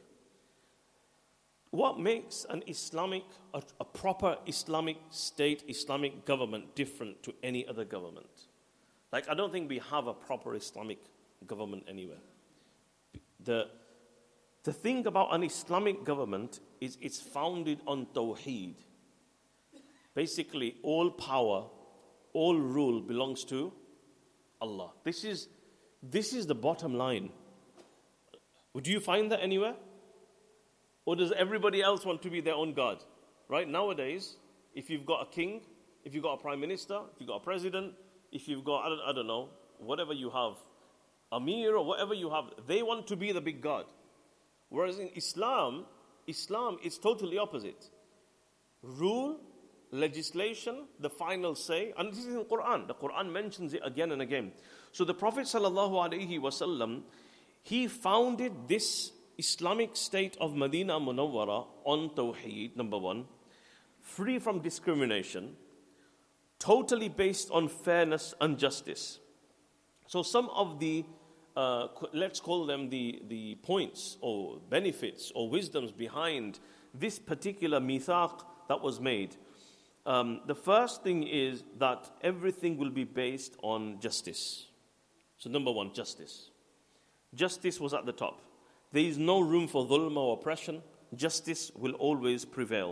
What makes an Islamic, a proper Islamic state, Islamic government different to any other government? Like, I don't think we have a proper Islamic government anywhere. The thing about an Islamic government is it's founded on Tawheed. Basically, all power, all rule belongs to Allah. This is the bottom line. Would you find that anywhere? Or does everybody else want to be their own God? Right? Nowadays, if you've got a king, if you've got a prime minister, if you've got a president, if you've got, I don't know, whatever you have, Amir or whatever you have, they want to be the big God. Whereas in Islam is totally opposite. Rule, legislation, the final say, and this is in the Quran. The Quran mentions it again and again. So the Prophet ﷺ, he founded this Islamic state of Medina Munawwara on Tawheed, number one, free from discrimination, totally based on fairness and justice. So some of the, let's call them the points or benefits or wisdoms behind this particular mithaq that was made. The first thing is that everything will be based on justice. So number one, justice. Justice was at the top. There is no room for dhulm or oppression. Justice will always prevail.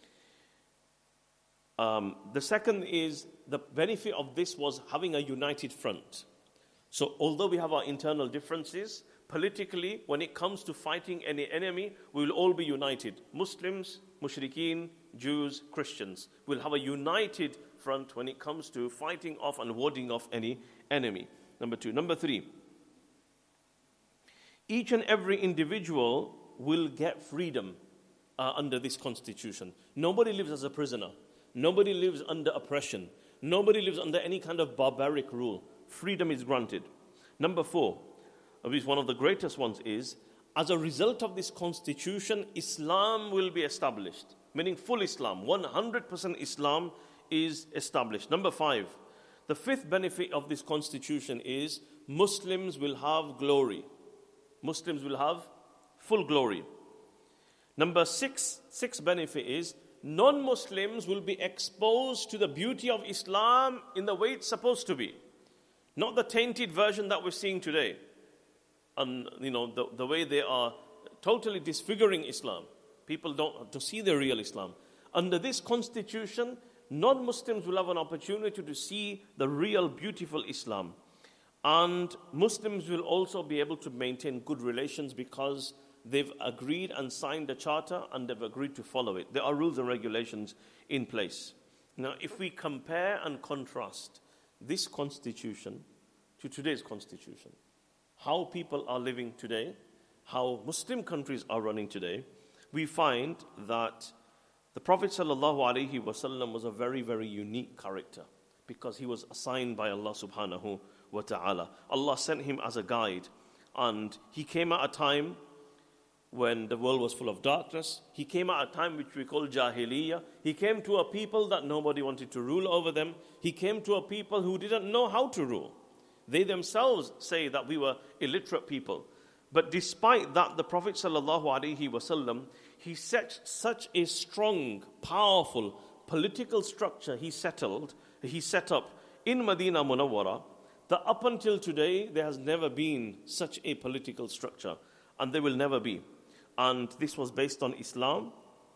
The second is the benefit of this was having a united front. So although we have our internal differences, politically, when it comes to fighting any enemy, we will all be united. Muslims, mushrikeen, Jews, Christians will have a united front when it comes to fighting off and warding off any enemy. Number two. Number three, each and every individual will get freedom under this constitution. Nobody lives as a prisoner. Nobody lives under oppression. Nobody lives under any kind of barbaric rule. Freedom is granted. Number four, at least one of the greatest ones, is as a result of this constitution, Islam will be established. Meaning full Islam, 100% Islam is established. Number five, the fifth benefit of this constitution is Muslims will have glory. Muslims will have full glory. Number sixth benefit is non-Muslims will be exposed to the beauty of Islam in the way it's supposed to be. Not the tainted version that we're seeing today. And, the way they are totally disfiguring Islam. People don't to see the real Islam. Under this constitution, non-Muslims will have an opportunity to see the real beautiful Islam. And Muslims will also be able to maintain good relations because they've agreed and signed a charter and they've agreed to follow it. There are rules and regulations in place. Now, if we compare and contrast this constitution to today's constitution, how people are living today, how Muslim countries are running today, we find that the Prophet ﷺ was a very, very unique character because he was assigned by Allah subhanahu wa ta'ala. Allah sent him as a guide, and he came at a time when the world was full of darkness. He came at a time which we call Jahiliyyah. He came to a people that nobody wanted to rule over them. He came to a people who didn't know how to rule. They themselves say that we were illiterate people. But despite that, the Prophet ﷺ, he set such a strong, powerful political structure he set up in Medina Munawwara, that up until today, there has never been such a political structure. And there will never be. And this was based on Islam.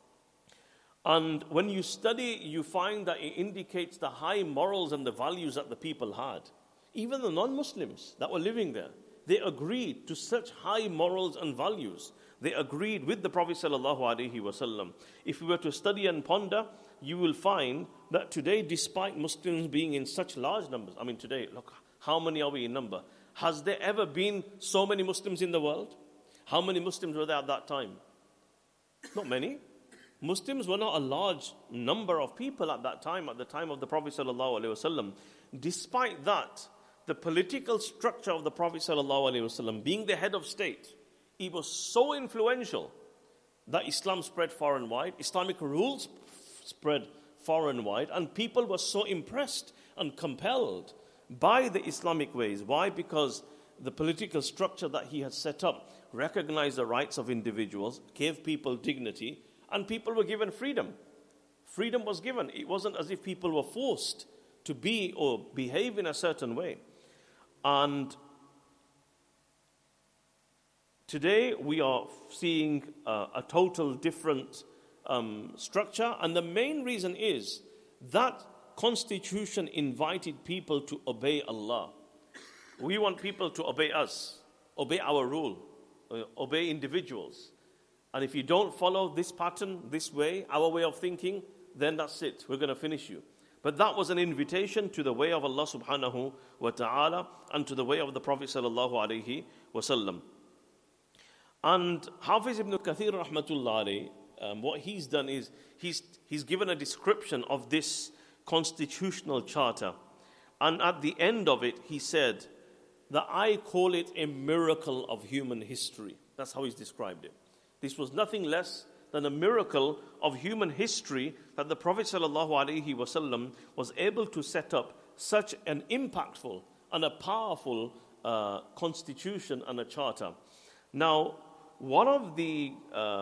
And when you study, you find that it indicates the high morals and the values that the people had. Even the non-Muslims that were living there, they agreed to such high morals and values. They agreed with the Prophet ﷺ. If we were to study and ponder, you will find that today, despite Muslims being in such large numbers, today, look, how many are we in number? Has there ever been so many Muslims in the world? How many Muslims were there at that time? Not many. Muslims were not a large number of people at that time, at the time of the Prophet ﷺ. Despite that, the political structure of the Prophet ﷺ, being the head of state, it was so influential that Islam spread far and wide. Islamic rules spread far and wide, and people were so impressed and compelled by the Islamic ways. Why? Because the political structure that he had set up recognized the rights of individuals, gave people dignity, and people were given freedom. Freedom was given. It wasn't as if people were forced to be or behave in a certain way. And today we are seeing a total different structure, and the main reason is that constitution invited people to obey Allah. We want people to obey us, obey our rule, obey individuals. And if you don't follow this pattern, this way, our way of thinking, then that's it. We're going to finish you. But that was an invitation to the way of Allah subhanahu wa ta'ala and to the way of the Prophet sallallahu alayhi wa sallam. And Hafiz ibn Kathir rahmatullah alayhi, what he's done is he's given a description of this constitutional charter. And at the end of it, he said that I call it a miracle of human history. That's how he's described it. This was nothing less than a miracle of human history that the Prophet ﷺ was able to set up such an impactful and a powerful constitution and a charter. Now, one of the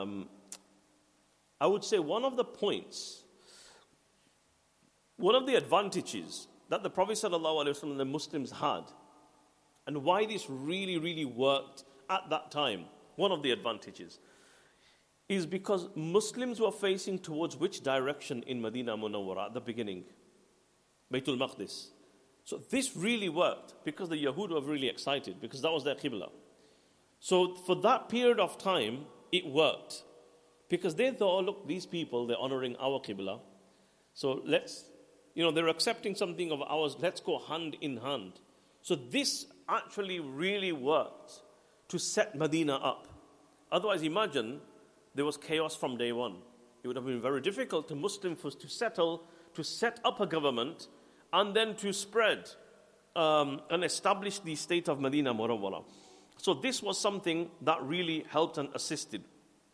advantages that the Prophet ﷺ and the Muslims had, and why this really, really worked at that time, one of the advantages, is because Muslims were facing towards which direction in Medina Munawwara at the beginning? Baytul Maqdis. So this really worked because the Yahud were really excited because that was their Qibla. So for that period of time, it worked. Because they thought, oh, look, these people, they're honoring our Qibla. So they're accepting something of ours. Let's go hand in hand. So this actually really worked to set Medina up. Otherwise, imagine there was chaos from day one. It would have been very difficult to Muslims to settle, to set up a government, and then to spread and establish the state of Medina Munawwara. So this was something that really helped and assisted.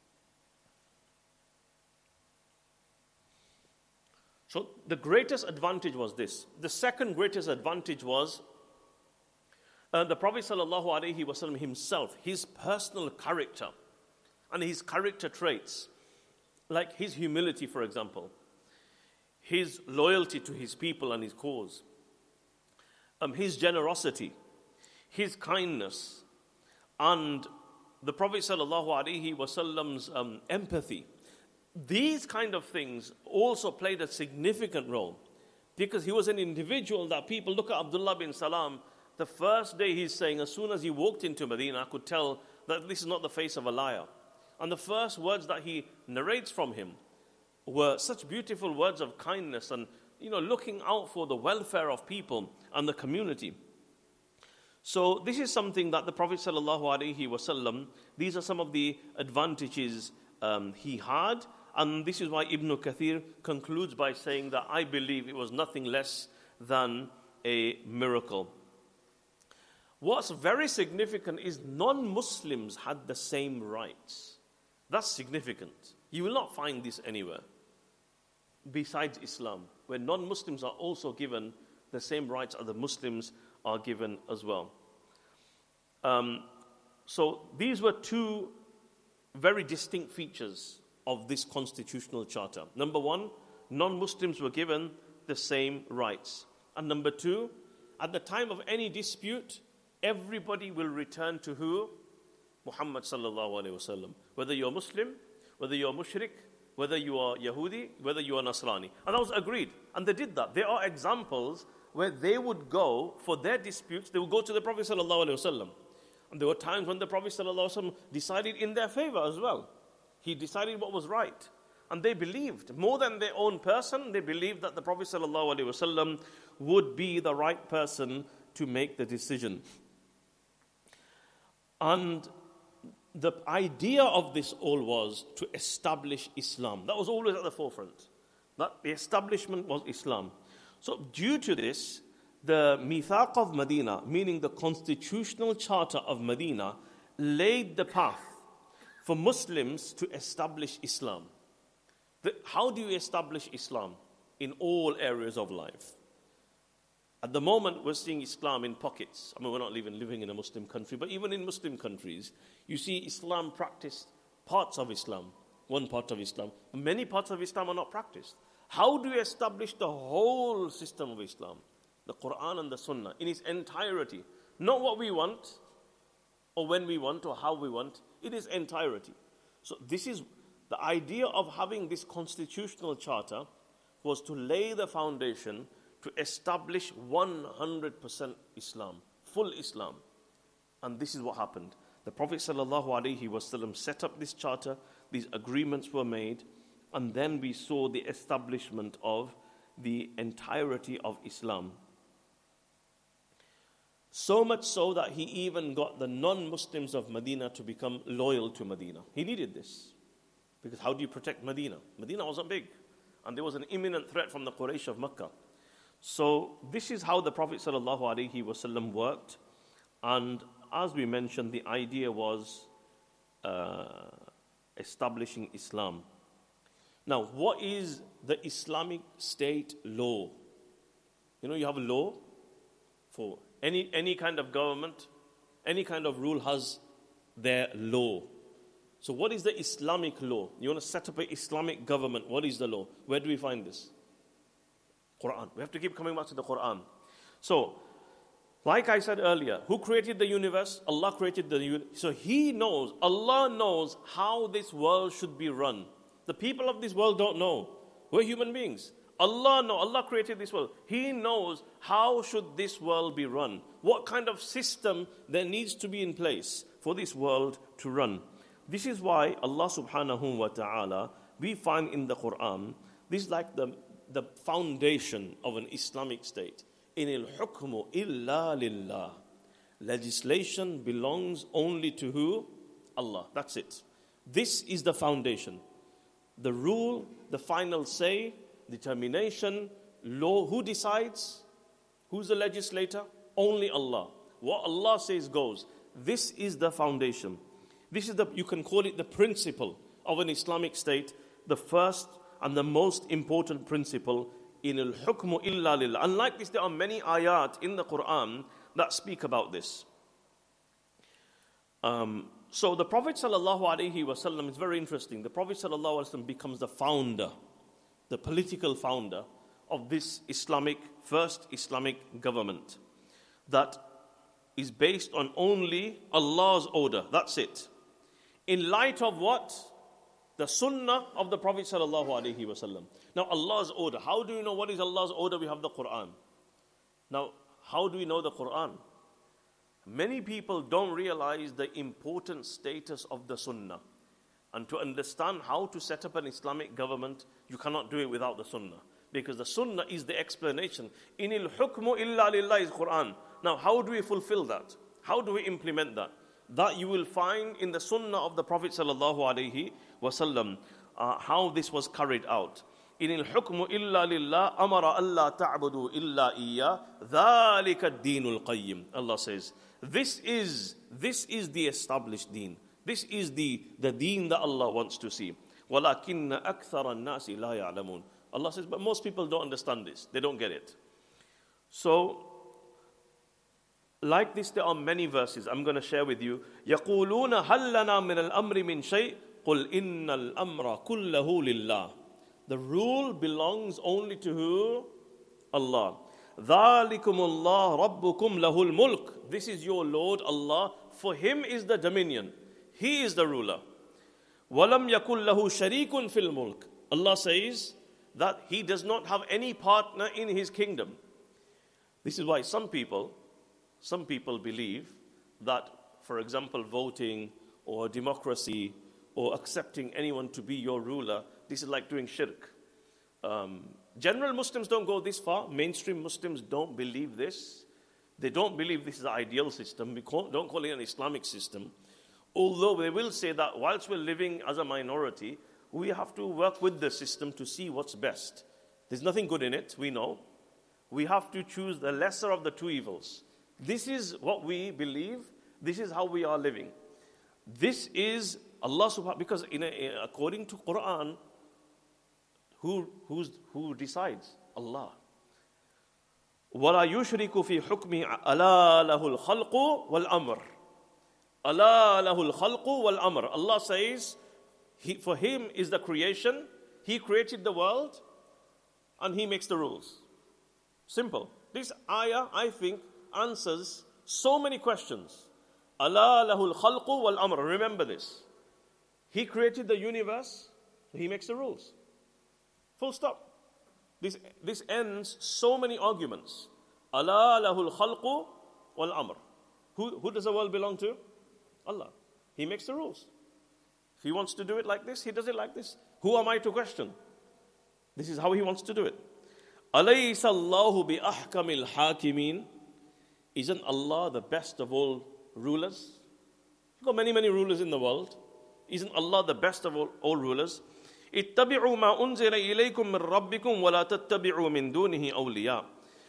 So the greatest advantage was this. The second greatest advantage was the Prophet ﷺ himself, his personal character and his character traits, like his humility, for example, his loyalty to his people and his cause, his generosity, his kindness, and the Prophet ﷺ's empathy. These kind of things also played a significant role, because he was an individual that people look at. Abdullah bin Salam, the first day he's saying, as soon as he walked into Medina, I could tell that this is not the face of a liar. And the first words that he narrates from him were such beautiful words of kindness and, looking out for the welfare of people and the community. So this is something that the Prophet ﷺ, these are some of the advantages he had. And this is why Ibn Kathir concludes by saying that I believe it was nothing less than a miracle. What's very significant is non-Muslims had the same rights. That's significant. You will not find this anywhere besides Islam, where non-Muslims are also given the same rights as the Muslims are given as well. So these were two very distinct features of this constitutional charter. Number one, non-Muslims were given the same rights. And number two, at the time of any dispute, everybody will return to who? Muhammad sallallahu alaihi wasallam. Whether you're Muslim, whether you're mushrik, whether you are Yahudi, whether you are Nasrani. And that was agreed. And they did that. There are examples where they would go, for their disputes, they would go to the Prophet sallallahu alaihi wasallam. And there were times when the Prophet sallallahu alaihi wasallam decided in their favor as well. He decided what was right. And they believed, more than their own person, they believed that the Prophet ﷺ would be the right person to make the decision. And the idea of this all was to establish Islam. That was always at the forefront. That the establishment was Islam. So due to this, the Mithaq of Medina, meaning the constitutional charter of Medina, laid the path for Muslims to establish Islam. How do you establish Islam in all areas of life? At the moment, we're seeing Islam in pockets. I mean, we're not even living in a Muslim country, but even in Muslim countries, you see Islam practiced, parts of Islam, one part of Islam. Many parts of Islam are not practiced. How do you establish the whole system of Islam? The Quran and the Sunnah in its entirety. Not what we want, or when we want, or how we want. It is entirety. So this is the idea of having this constitutional charter, was to lay the foundation to establish 100% Islam, full Islam. And this is what happened. The Prophet ﷺ set up this charter, these agreements were made, and then we saw the establishment of the entirety of Islam. So much so that he even got the non-Muslims of Medina to become loyal to Medina. He needed this. Because how do you protect Medina? Medina wasn't big. And there was an imminent threat from the Quraysh of Mecca. So this is how the Prophet ﷺ worked. And as we mentioned, the idea was establishing Islam. Now, what is the Islamic State law? You have a law for any kind of government, any kind of rule has their law. So what is the Islamic law? You want to set up an Islamic government, what is the law? Where do we find this? Quran. We have to keep coming back to the Quran. So, like I said earlier, who created the universe? Allah created the universe. So He knows, Allah knows how this world should be run. The people of this world don't know. We're human beings. Allah knows, Allah created this world. He knows how should this world be run. What kind of system there needs to be in place for this world to run. This is why Allah subhanahu wa ta'ala, we find in the Quran, this is like the foundation of an Islamic state. Inil hukmu illa lillah. Legislation belongs only to who? Allah. That's it. This is the foundation. The rule, the final say, determination, law. Who decides? Who's the legislator? Only Allah. What Allah says goes. This is the foundation. This is you can call it the principle of an Islamic state. The first and the most important principle. Inil hukmu illa lillah. Unlike this, there are many ayat in the Quran that speak about this. So the Prophet ﷺ is very interesting. The Prophet ﷺ becomes the founder, the political founder of this first Islamic government that is based on only Allah's order. That's it. In light of what? The sunnah of the Prophet ﷺ. Now Allah's order. How do you know what is Allah's order? We have the Quran. Now, how do we know the Quran? Many people don't realize the important status of the Sunnah. And to understand how to set up an Islamic government, you cannot do it without the Sunnah. Because the Sunnah is the explanation. Inil hukmu illa lillah is Quran. Now, how do we fulfill that? How do we implement that? That you will find in the Sunnah of the Prophet ﷺ, how this was carried out. Inil hukmu illa lillah amara alla ta'budu illa iyya dhalika ad-dinul qayyim. Allah says, this is the established deen. This is the deen that Allah wants to see. وَلَكِنَّ أَكْثَرَ النَّاسِ لَا يَعْلَمُونَ. Allah says, but most people don't understand this. They don't get it. So, like this, there are many verses I'm going to share with you. يَقُولُونَ هَلْ لَنَا مِنَ الْأَمْرِ مِنْ شَيْءٍ قُلْ إِنَّ الْأَمْرَ كُلَّهُ لِلَّهِ. The rule belongs only to who? Allah. ذَلِكُمُ اللَّهُ رَبُّكُمْ لَهُ الْمُلْكُ. This is your Lord Allah. For Him is the dominion. He is the ruler. وَلَمْ يَكُنْ لَهُ شَرِيكٌ فِي الْمُلْكِ. Allah says that He does not have any partner in His kingdom. This is why some people believe that, for example, voting or democracy or accepting anyone to be your ruler, this is like doing shirk. General Muslims don't go this far. Mainstream Muslims don't believe this. They don't believe this is an ideal system. We don't call it an Islamic system. Although they will say that whilst we're living as a minority, we have to work with the system to see what's best. There's nothing good in it, we know. We have to choose the lesser of the two evils. This is what we believe. This is how we are living. This is Allah subhanahu, because according to Quran, who decides? Allah. وَلَا يُشْرِكُ فِي حُكْمِ أَلَا لَهُ الْخَلْقُ وَالْأَمْرُ. أَلَا لَهُ الْخَلْقُ وَالْأَمْرُ. Allah says, for Him is the creation. He created the world and He makes the rules. Simple. This ayah, I think, answers so many questions. أَلَا لَهُ الْخَلْقُ وَالْأَمْرُ. Remember this. He created the universe, He makes the rules. Full stop. This ends so many arguments. أَلَا لَهُ الْخَلْقُ وَالْأَمْرُ. Who does the world belong to? Allah. He makes the rules. If He wants to do it like this, He does it like this. Who am I to question? This is how He wants to do it. أَلَيْسَ اللَّهُ بِأَحْكَمِ الْحَاكِمِينَ. Isn't Allah the best of all rulers? You've got many rulers in the world. Isn't Allah the best of all rulers? اتبعوا ما أنزل إليكم من ربكم ولا تتبعوا من دونه أولياء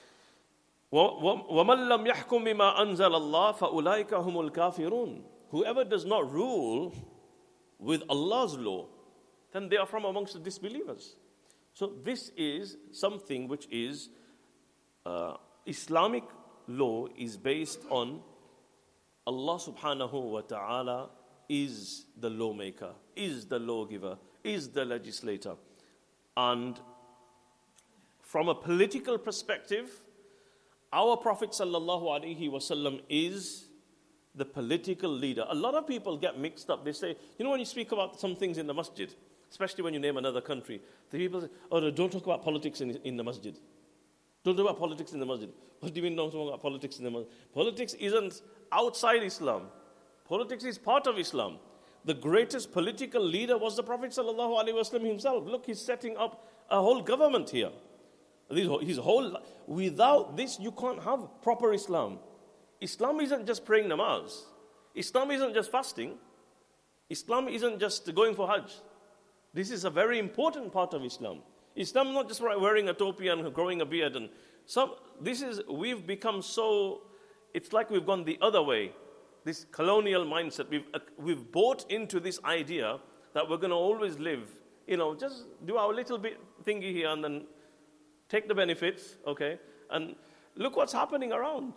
ومن لم يحكم بما أنزل الله فأولئك هم الكافرون. Whoever does not rule with Allah's law, then they are from amongst the disbelievers. So this is something which is Islamic law is based on Allah subhanahu wa ta'ala is the lawmaker, is the lawgiver, is the legislator. And from a political perspective, our Prophet sallallahu alaihi wasallam is the political leader. A lot of people get mixed up. They say, when you speak about some things in the masjid, especially when you name another country, the people say, oh, don't talk about politics in the masjid. Don't talk about politics in the masjid. What do you mean don't talk about politics in the masjid? Politics isn't outside Islam. Politics is part of Islam. The greatest political leader was the Prophet ﷺ himself. Look, he's setting up a whole government here. His whole, without this, you can't have proper Islam. Islam isn't just praying namaz. Islam isn't just fasting. Islam isn't just going for Hajj. This is a very important part of Islam. Islam is not just wearing a topi and growing a beard. And we've become so, it's like we've gone the other way. This colonial mindset. We've bought into this idea that we're going to always live, just do our little bit thingy here and then take the benefits, okay? And look what's happening around.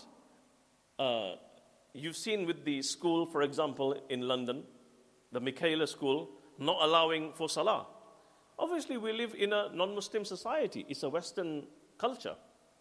You've seen with the school, for example, in London, the Michaela school, not allowing for salah. Obviously, we live in a non-Muslim society. It's a Western culture.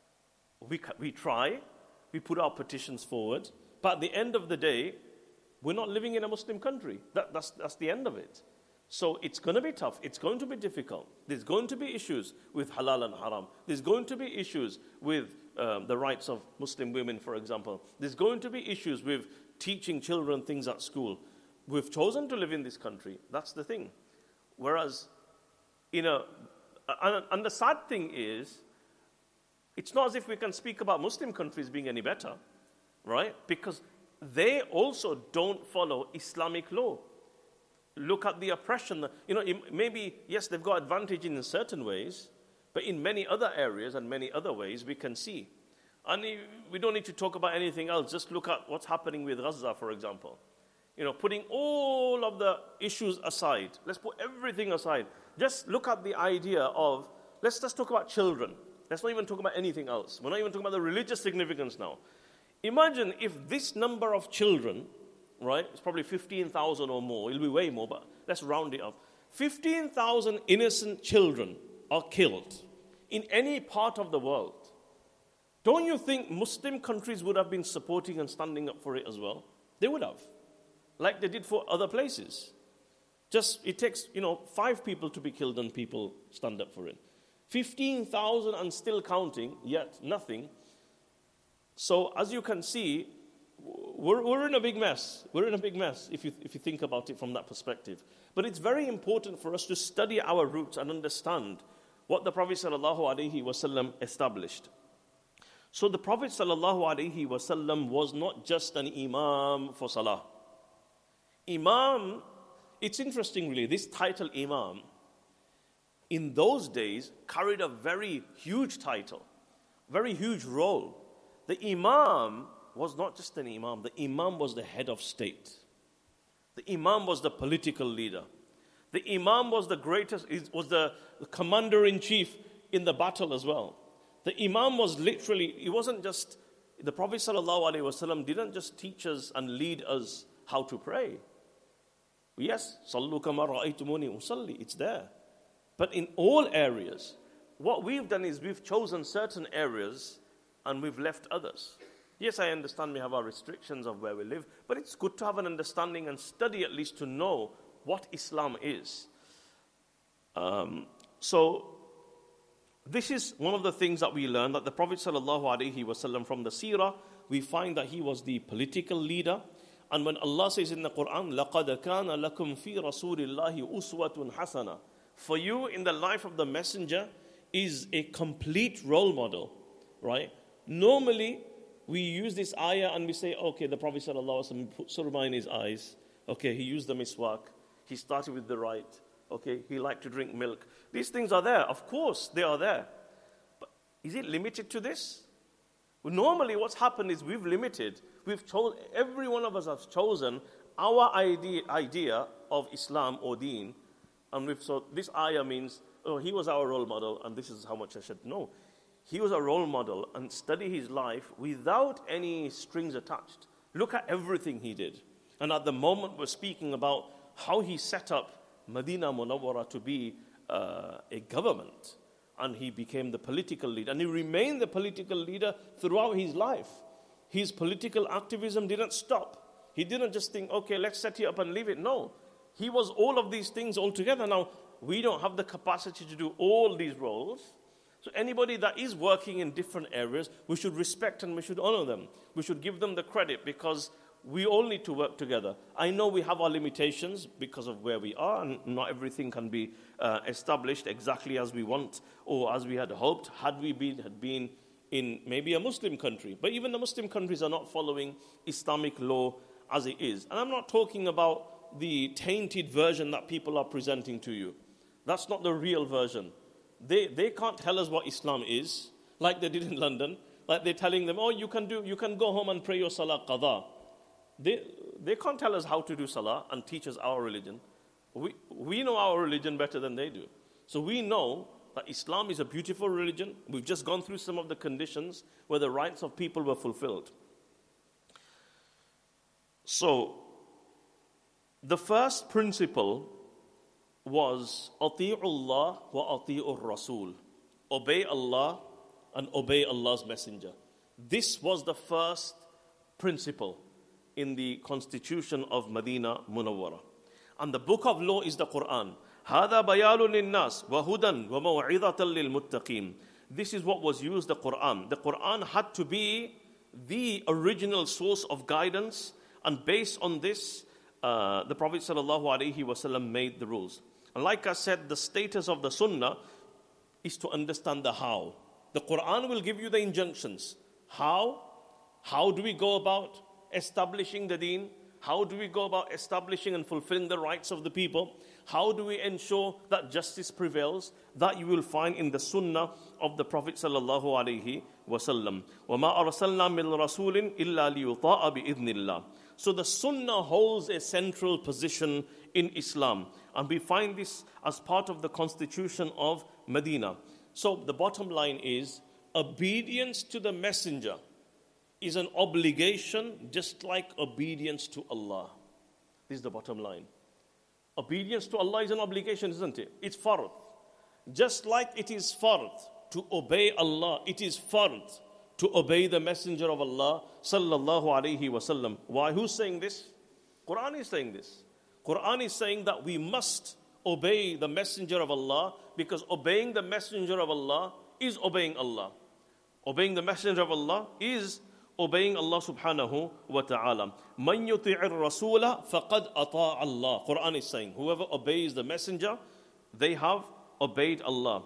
We try, we put our petitions forward, but at the end of the day, we're not living in a Muslim country. That's the end of it. So it's going to be tough. It's going to be difficult. There's going to be issues with halal and haram. There's going to be issues with the rights of Muslim women, for example. There's going to be issues with teaching children things at school. We've chosen to live in this country. That's the thing. Whereas, and the sad thing is, it's not as if we can speak about Muslim countries being any better, right? Because they also don't follow Islamic law. Look at the oppression. Maybe, yes, they've got advantage in certain ways, but in many other areas and many other ways we can see. And we don't need to talk about anything else. Just look at what's happening with Gaza, for example. Putting all of the issues aside. Let's put everything aside. Just look at the idea of, let's just talk about children. Let's not even talk about anything else. We're not even talking about the religious significance now. Imagine if this number of children, right, it's probably 15,000 or more. It'll be way more, but let's round it up. 15,000 innocent children are killed in any part of the world. Don't you think Muslim countries would have been supporting and standing up for it as well? They would have, like they did for other places. Just, it takes, 5 people to be killed and people stand up for it. 15,000 and still counting, yet nothing. So as you can see, we're in a big mess. We're in a big mess if you think about it from that perspective. But it's very important for us to study our roots and understand what the Prophet ﷺ established. So the Prophet ﷺ was not just an imam for salah. Imam, it's interesting really, this title imam, in those days carried a very huge title, very huge role. The imam was not just an imam. The imam was the head of state. The imam was the political leader. The imam was the greatest, was the commander-in-chief in the battle as well. The imam was literally, it wasn't just, the Prophet ﷺ didn't just teach us and lead us how to pray. Yes, Sallu kama ra'aytumuni usalli, it's there. But in all areas, what we've done is we've chosen certain areas and we've left others. Yes, I understand we have our restrictions of where we live, but it's good to have an understanding and study at least to know what Islam is. So this is one of the things that we learn, that the Prophet ﷺ from the seerah, we find that he was the political leader. And when Allah says in the Quran, لَقَدْ كَانَ لَكُمْ فِي رَسُولِ اللَّهِ أُسْوَةٌ حَسَنَةٌ, for you in the life of the messenger is a complete role model, right? Normally, we use this ayah and we say, okay, the Prophet ﷺ put surma in his eyes. Okay, he used the miswak. He started with the right. Okay, he liked to drink milk. These things are there. Of course, they are there. But is it limited to this? Well, normally what's happened is every one of us has chosen our idea of Islam or deen. And so this ayah means, he was our role model and this is how much I should know. He was a role model, and study his life without any strings attached. Look at everything he did. And at the moment we're speaking about how he set up Medina Munawwara to be a government. And he became the political leader. And he remained the political leader throughout his life. His political activism didn't stop. He didn't just think, okay, let's set it up and leave it. No. He was all of these things altogether. Now, we don't have the capacity to do all these roles. So anybody that is working in different areas, we should respect and we should honor them. We should give them the credit because we all need to work together. I know we have our limitations because of where we are, and not everything can be established exactly as we want or as we had hoped, had been in maybe a Muslim country. But even the Muslim countries are not following Islamic law as it is. And I'm not talking about the tainted version that people are presenting to you. That's not the real version. They can't tell us what Islam is, like they did in London. Like they're telling them, oh, you can go home and pray your salah qadha. They can't tell us how to do salah and teach us our religion. We know our religion better than they do. So we know that Islam is a beautiful religion. We've just gone through some of the conditions where the rights of people were fulfilled. So, the first principle was Ati'ullah wa Ati'ur Rasul. Obey Allah and obey Allah's messenger. This was the first principle in the constitution of Medina Munawwara. And the book of law is the Quran. هَذَا بَيَالٌ لِلنَّاسِ وَهُدًى وَمَوْعِظَةً لِلْمُتَّقِينَ. This is what was used, the Quran. The Quran had to be the original source of guidance, and based on this, the Prophet ﷺ made the rules. And like I said, the status of the Sunnah is to understand the how. The Quran will give you the injunctions. How? How do we go about establishing the deen? How do we go about establishing and fulfilling the rights of the people? How do we ensure that justice prevails? That you will find in the Sunnah of the Prophet sallallahu alaihi wasallam. وَمَا أَرْسَلْنَا مِنْ رَسُولٍ إِلَّا لِيُطَاعَ بِإِذْنِ اللَّهِ. So the Sunnah holds a central position in Islam. And we find this as part of the constitution of Medina. So the bottom line is, obedience to the messenger is an obligation just like obedience to Allah. This is the bottom line. Obedience to Allah is an obligation, isn't it? It's fard. Just like it is fard to obey Allah, it is fard to obey the messenger of Allah sallallahu alaihi wasallam. Why? Who's saying this? Quran is saying this. Quran is saying that we must obey the messenger of Allah, because obeying the messenger of Allah is obeying Allah. Obeying the messenger of Allah is obeying Allah subhanahu wa ta'ala. Man yuti'ir rasula faqad ata'a Allah. Quran is saying, whoever obeys the messenger, they have obeyed Allah.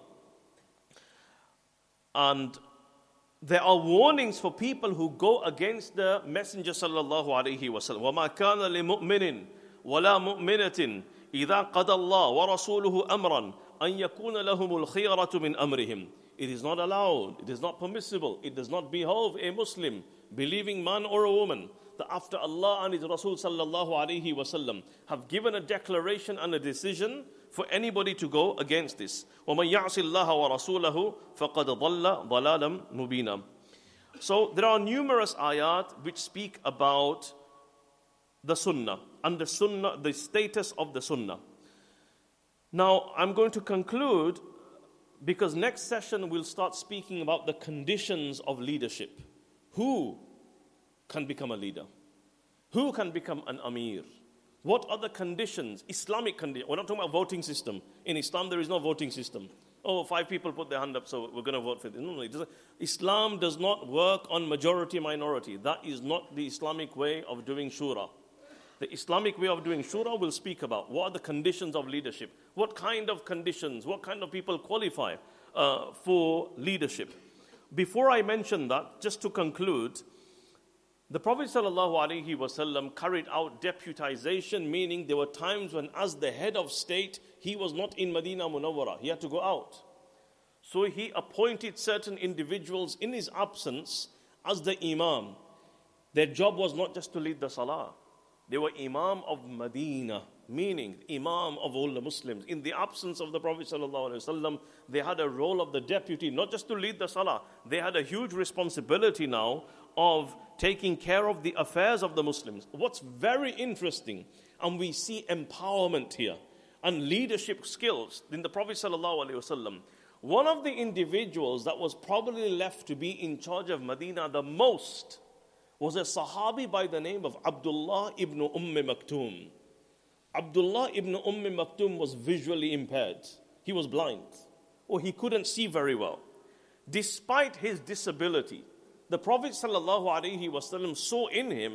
And there are warnings for people who go against the messenger sallallahu alayhi wa sallam. وَمَا كَانَ لِمُؤْمِنٍ وَلَا مُؤْمِنَةٍ إِذَا قَضَى اللَّهُ وَرَسُولُهُ أَمْرًا أَنْ يَكُونَ لَهُمُ الْخِيَرَةُ مِنْ أَمْرِهِمْ. It is not allowed, it is not permissible, it does not behove a Muslim, believing man or a woman, that after Allah and His Rasul sallallahu alaihi wasallam have given a declaration and a decision, for anybody to go against this. وَمَنْ يَعْصِ اللَّهَ وَرَسُولَهُ فَقَدْ ضَلَّ ضَلَالًا مُبِينًا. So there are numerous ayat which speak about the Sunnah and the Sunnah, the status of the Sunnah. Now I'm going to conclude, because next session we'll start speaking about the conditions of leadership. Who can become a leader? Who can become an Amir? What are the conditions? Islamic conditions. We're not talking about voting system. In Islam there is no voting system. Oh, 5 people put their hand up, so we're going to vote for this. No. Islam does not work on majority-minority. That is not the Islamic way of doing shura. The Islamic way of doing shura will speak about what are the conditions of leadership. What kind of conditions, what kind of people qualify for leadership. Before I mention that, just to conclude, the Prophet ﷺ carried out deputization, meaning there were times when, as the head of state, he was not in Medina Munawwara. He had to go out. So he appointed certain individuals in his absence as the imam. Their job was not just to lead the salah. They were imam of Medina, meaning imam of all the Muslims. In the absence of the Prophet ﷺ, they had a role of the deputy, not just to lead the salah. They had a huge responsibility now of taking care of the affairs of the Muslims. What's very interesting, and we see empowerment here, and leadership skills in the Prophet ﷺ. One of the individuals that was probably left to be in charge of Medina the most was a Sahabi by the name of Abdullah ibn Maktum. Abdullah ibn Maktum was visually impaired. He was blind, or he couldn't see very well. Despite his disability, the Prophet ﷺ saw in him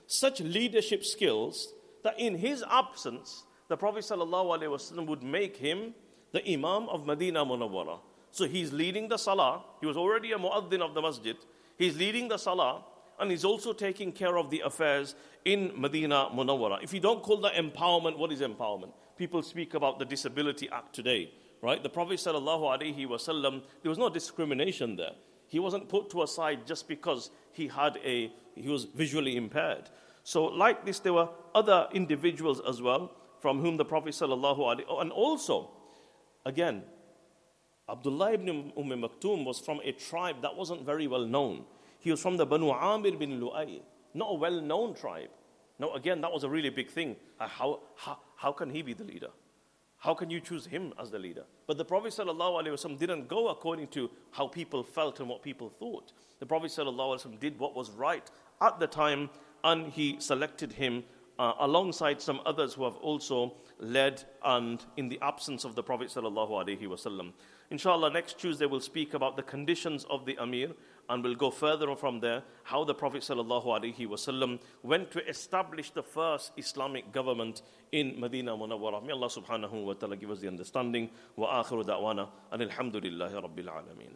such leadership skills that in his absence, the Prophet ﷺ would make him the Imam of Medina Munawwara. So he's leading the Salah. He was already a Muaddin of the Masjid. He's leading the Salah, and he's also taking care of the affairs in Medina Munawwara. If you don't call that empowerment, what is empowerment? People speak about the Disability Act today, right? The Prophet ﷺ, there was no discrimination there. He wasn't put to a side just because he was visually impaired. So like this, there were other individuals as well from whom the Prophet ﷺ, and also, again, Abdullah ibn Maktoum was from a tribe that wasn't very well known. He was from the Banu Amir bin Lu'ay, not a well-known tribe. Now, again, that was a really big thing. How can he be the leader? How can you choose him as the leader? But the Prophet ﷺ didn't go according to how people felt and what people thought. The Prophet ﷺ did what was right at the time, and he selected him alongside some others who have also led and in the absence of the Prophet ﷺ. Inshallah, next Tuesday we'll speak about the conditions of the Amir, and we'll go further from there, how the Prophet ﷺ went to establish the first Islamic government in Medina Munawwara. May Allah subhanahu wa ta'ala give us the understanding. Wa akhiru da'wana and alhamdulillahi rabbil alameen.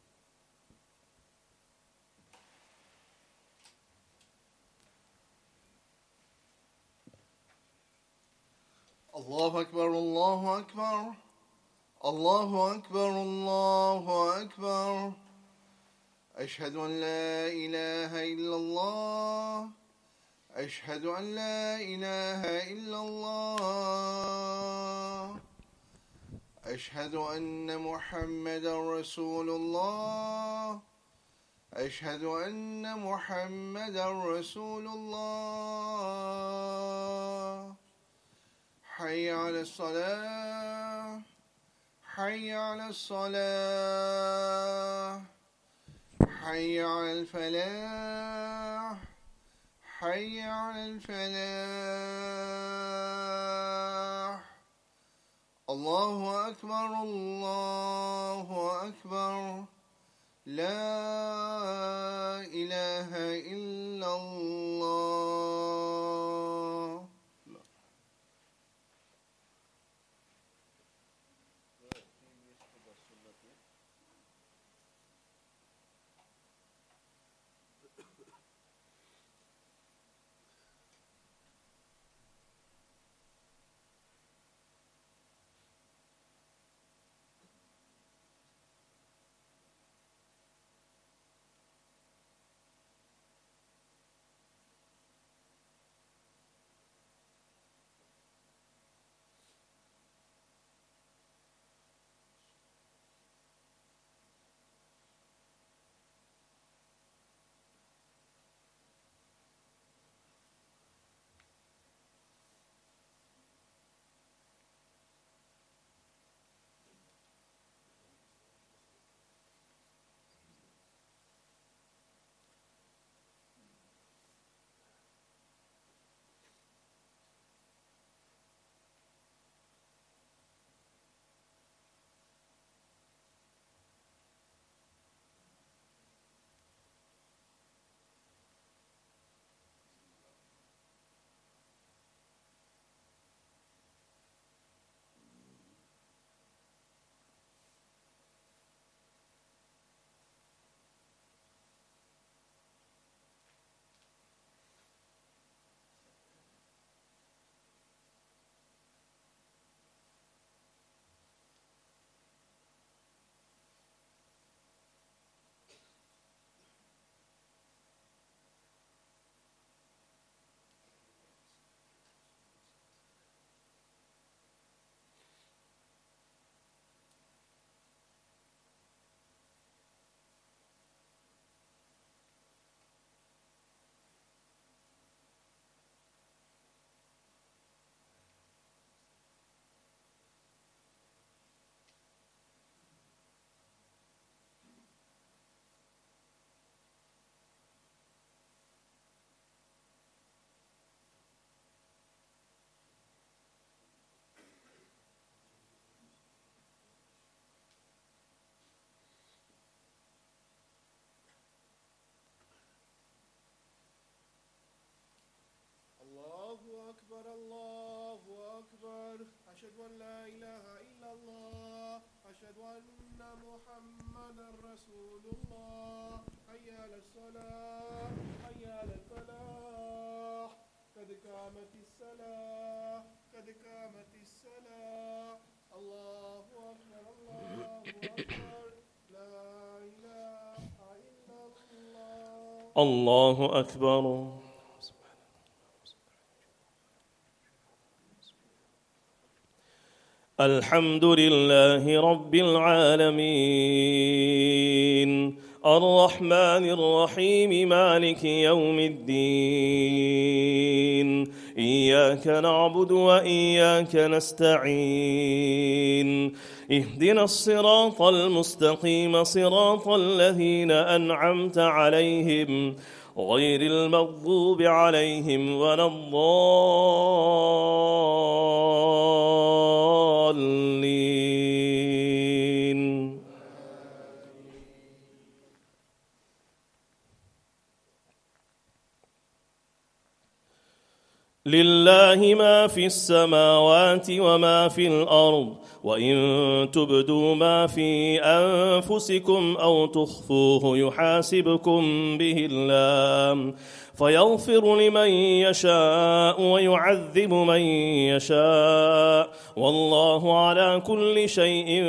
Allahu Akbar, Allahu Akbar, Allahu Akbar, Allahu Akbar. أشهد أن لا إله إلا الله أشهد أن لا إله إلا الله أشهد أن محمدا رسول الله أشهد أن محمدا رسول الله حي على الصلاة حي على الصلاة حي على الفلاح حي على الفلاح الله أكبر الله أكبر لا إله إلا الله. أكبر أشهد أن لا إله إلا الله أشهد أن محمدا رسول الله حي على الصلاة حي على الفلاح قد قامت الصلاة قد قامت الصلاة الله أكبر الله أكبر لا إله إلا الله الله أكبر. الحمد لله رب العالمين الرحمن الرحيم مالك يوم الدين إياك نعبد وإياك نستعين اهدنا الصراط المستقيم صراط الذين أنعمت عليهم غير المغضوب عليهم ولا الضالين. لله ما في السماوات وما في الأرض وإن تبدوا ما في أنفسكم أو تخفوه يحاسبكم به الله فيغفر لمن يشاء ويعذب من يشاء والله على كل شيء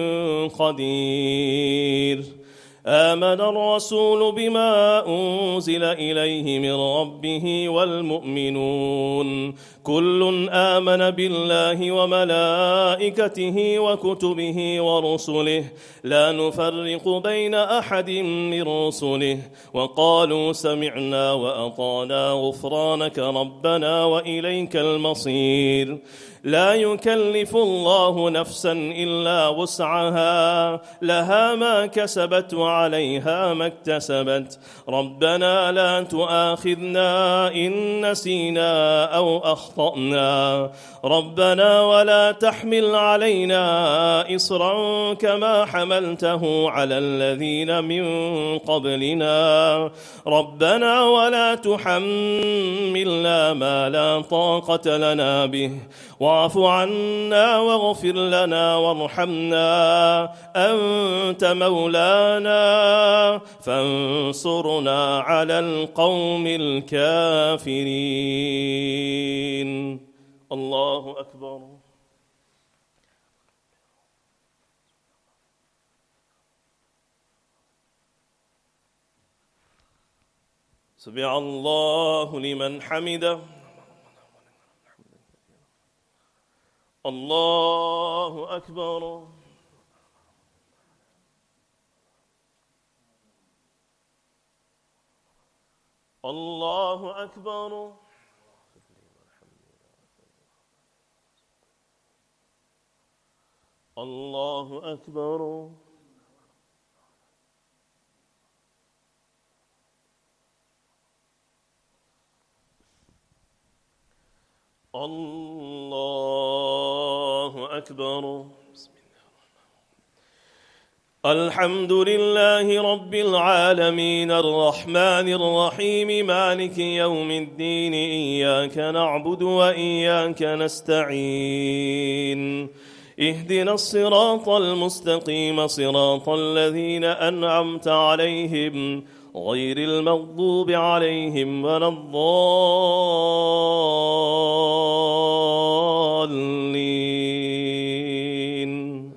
قدير. آمن الرسول بما أنزل إليه من ربه والمؤمنون كل آمن بالله وملائكته وكتبه ورسله لا نفرق بين أحد من رسله وقالوا سمعنا وأطعنا غفرانك ربنا وإليك المصير. لا يكلف الله نفسا إلا وسعها لها ما كسبت وعليها ما اكتسبت ربنا لا تؤاخذنا إن نسينا أو أخطأنا ربنا ولا تحمل علينا إصرا كما حملته على الذين من قبلنا ربنا ولا تحملنا ما لا طاقة لنا به واعف عنا واغفر لنا وارحمنا أنت مولانا فانصرنا على القوم الكافرين. الله أكبر. سمع الله لمن حمده. الله أكبر. الله أكبر. الله أكبر. الله أكبر. الحمد لله رب العالمين الرحمن الرحيم مالك يوم الدين إياك نعبد وإياك نستعين اهدنا الصراط المستقيم صراط الذين أنعمت عليهم غير المغضوب عليهم ولا الضالين.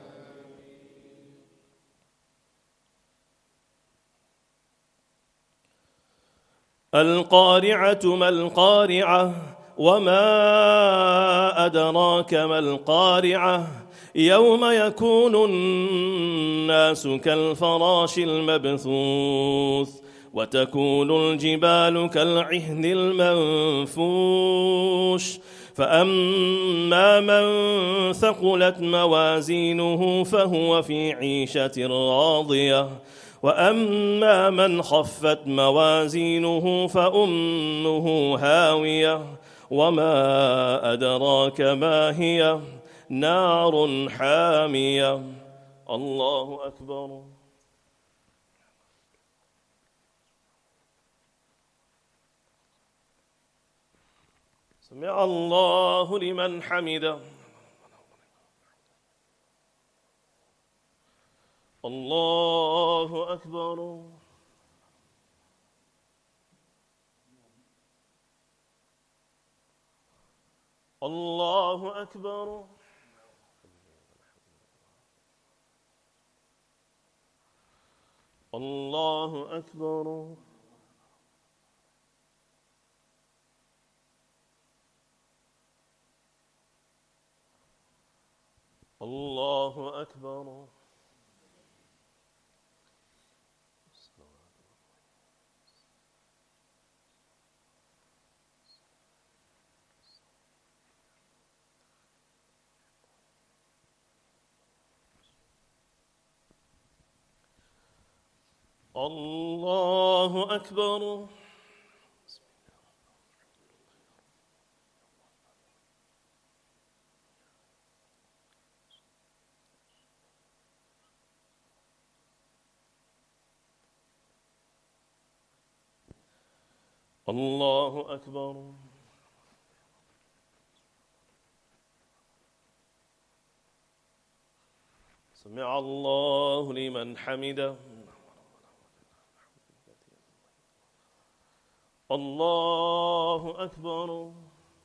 القارعة ما القارعة وما أدراك ما القارعة يوم يكون الناس كالفراش المبثوث وتكون الجبال كالعهن المنفوش فأما من ثقلت موازينه فهو في عيشة راضية وأما من خفت موازينه فأمه هاوية وما أدراك ما هي نار حامية. الله أكبر. سمع الله لمن حمده. الله أكبر. الله أكبر. الله أكبر. الله أكبر. الله أكبر. الله أكبر. سمع الله لمن حمده. الله أكبر.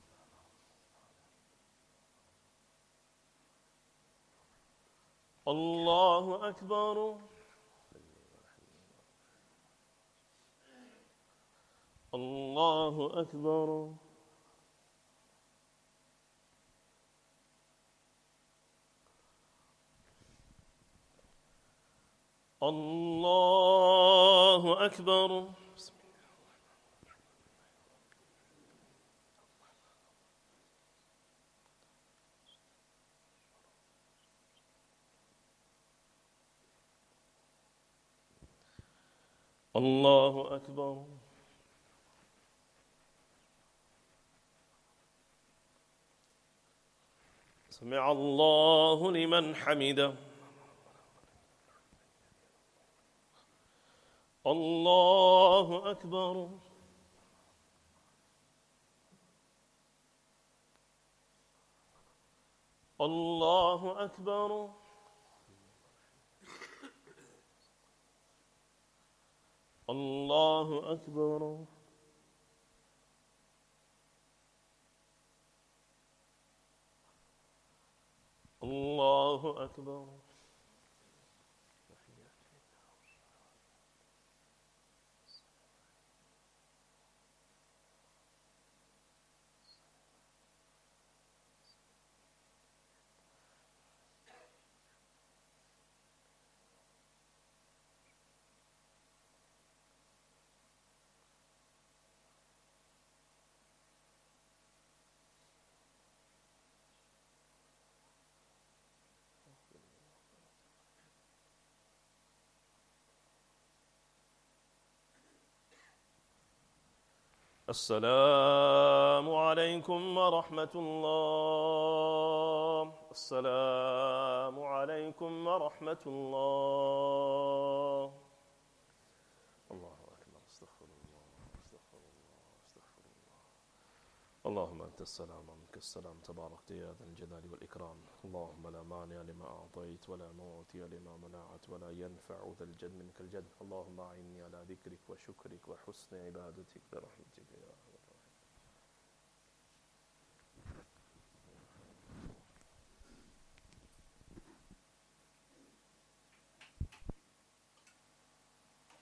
الله أكبر. الله أكبر. الله أكبر. الله أكبر. سمع الله لمن حمده. الله أكبر. الله أكبر. الله أكبر. الله أكبر. السلام عليكم ورحمة الله. السلام عليكم ورحمة الله. الله أكبر. استغفر الله. استغفر الله. استغفر الله. اللهم أنت السلام ومنك السلام تبارك يا ذا الجلال والإكرام. اللهم لا مانع لما أعطيت ولا معطي لما منعت ولا ينفع ذا الجد منك الجد. اللهم أعني على ذكرك وشكرك وحسن عبادتك برحمتك يا رب.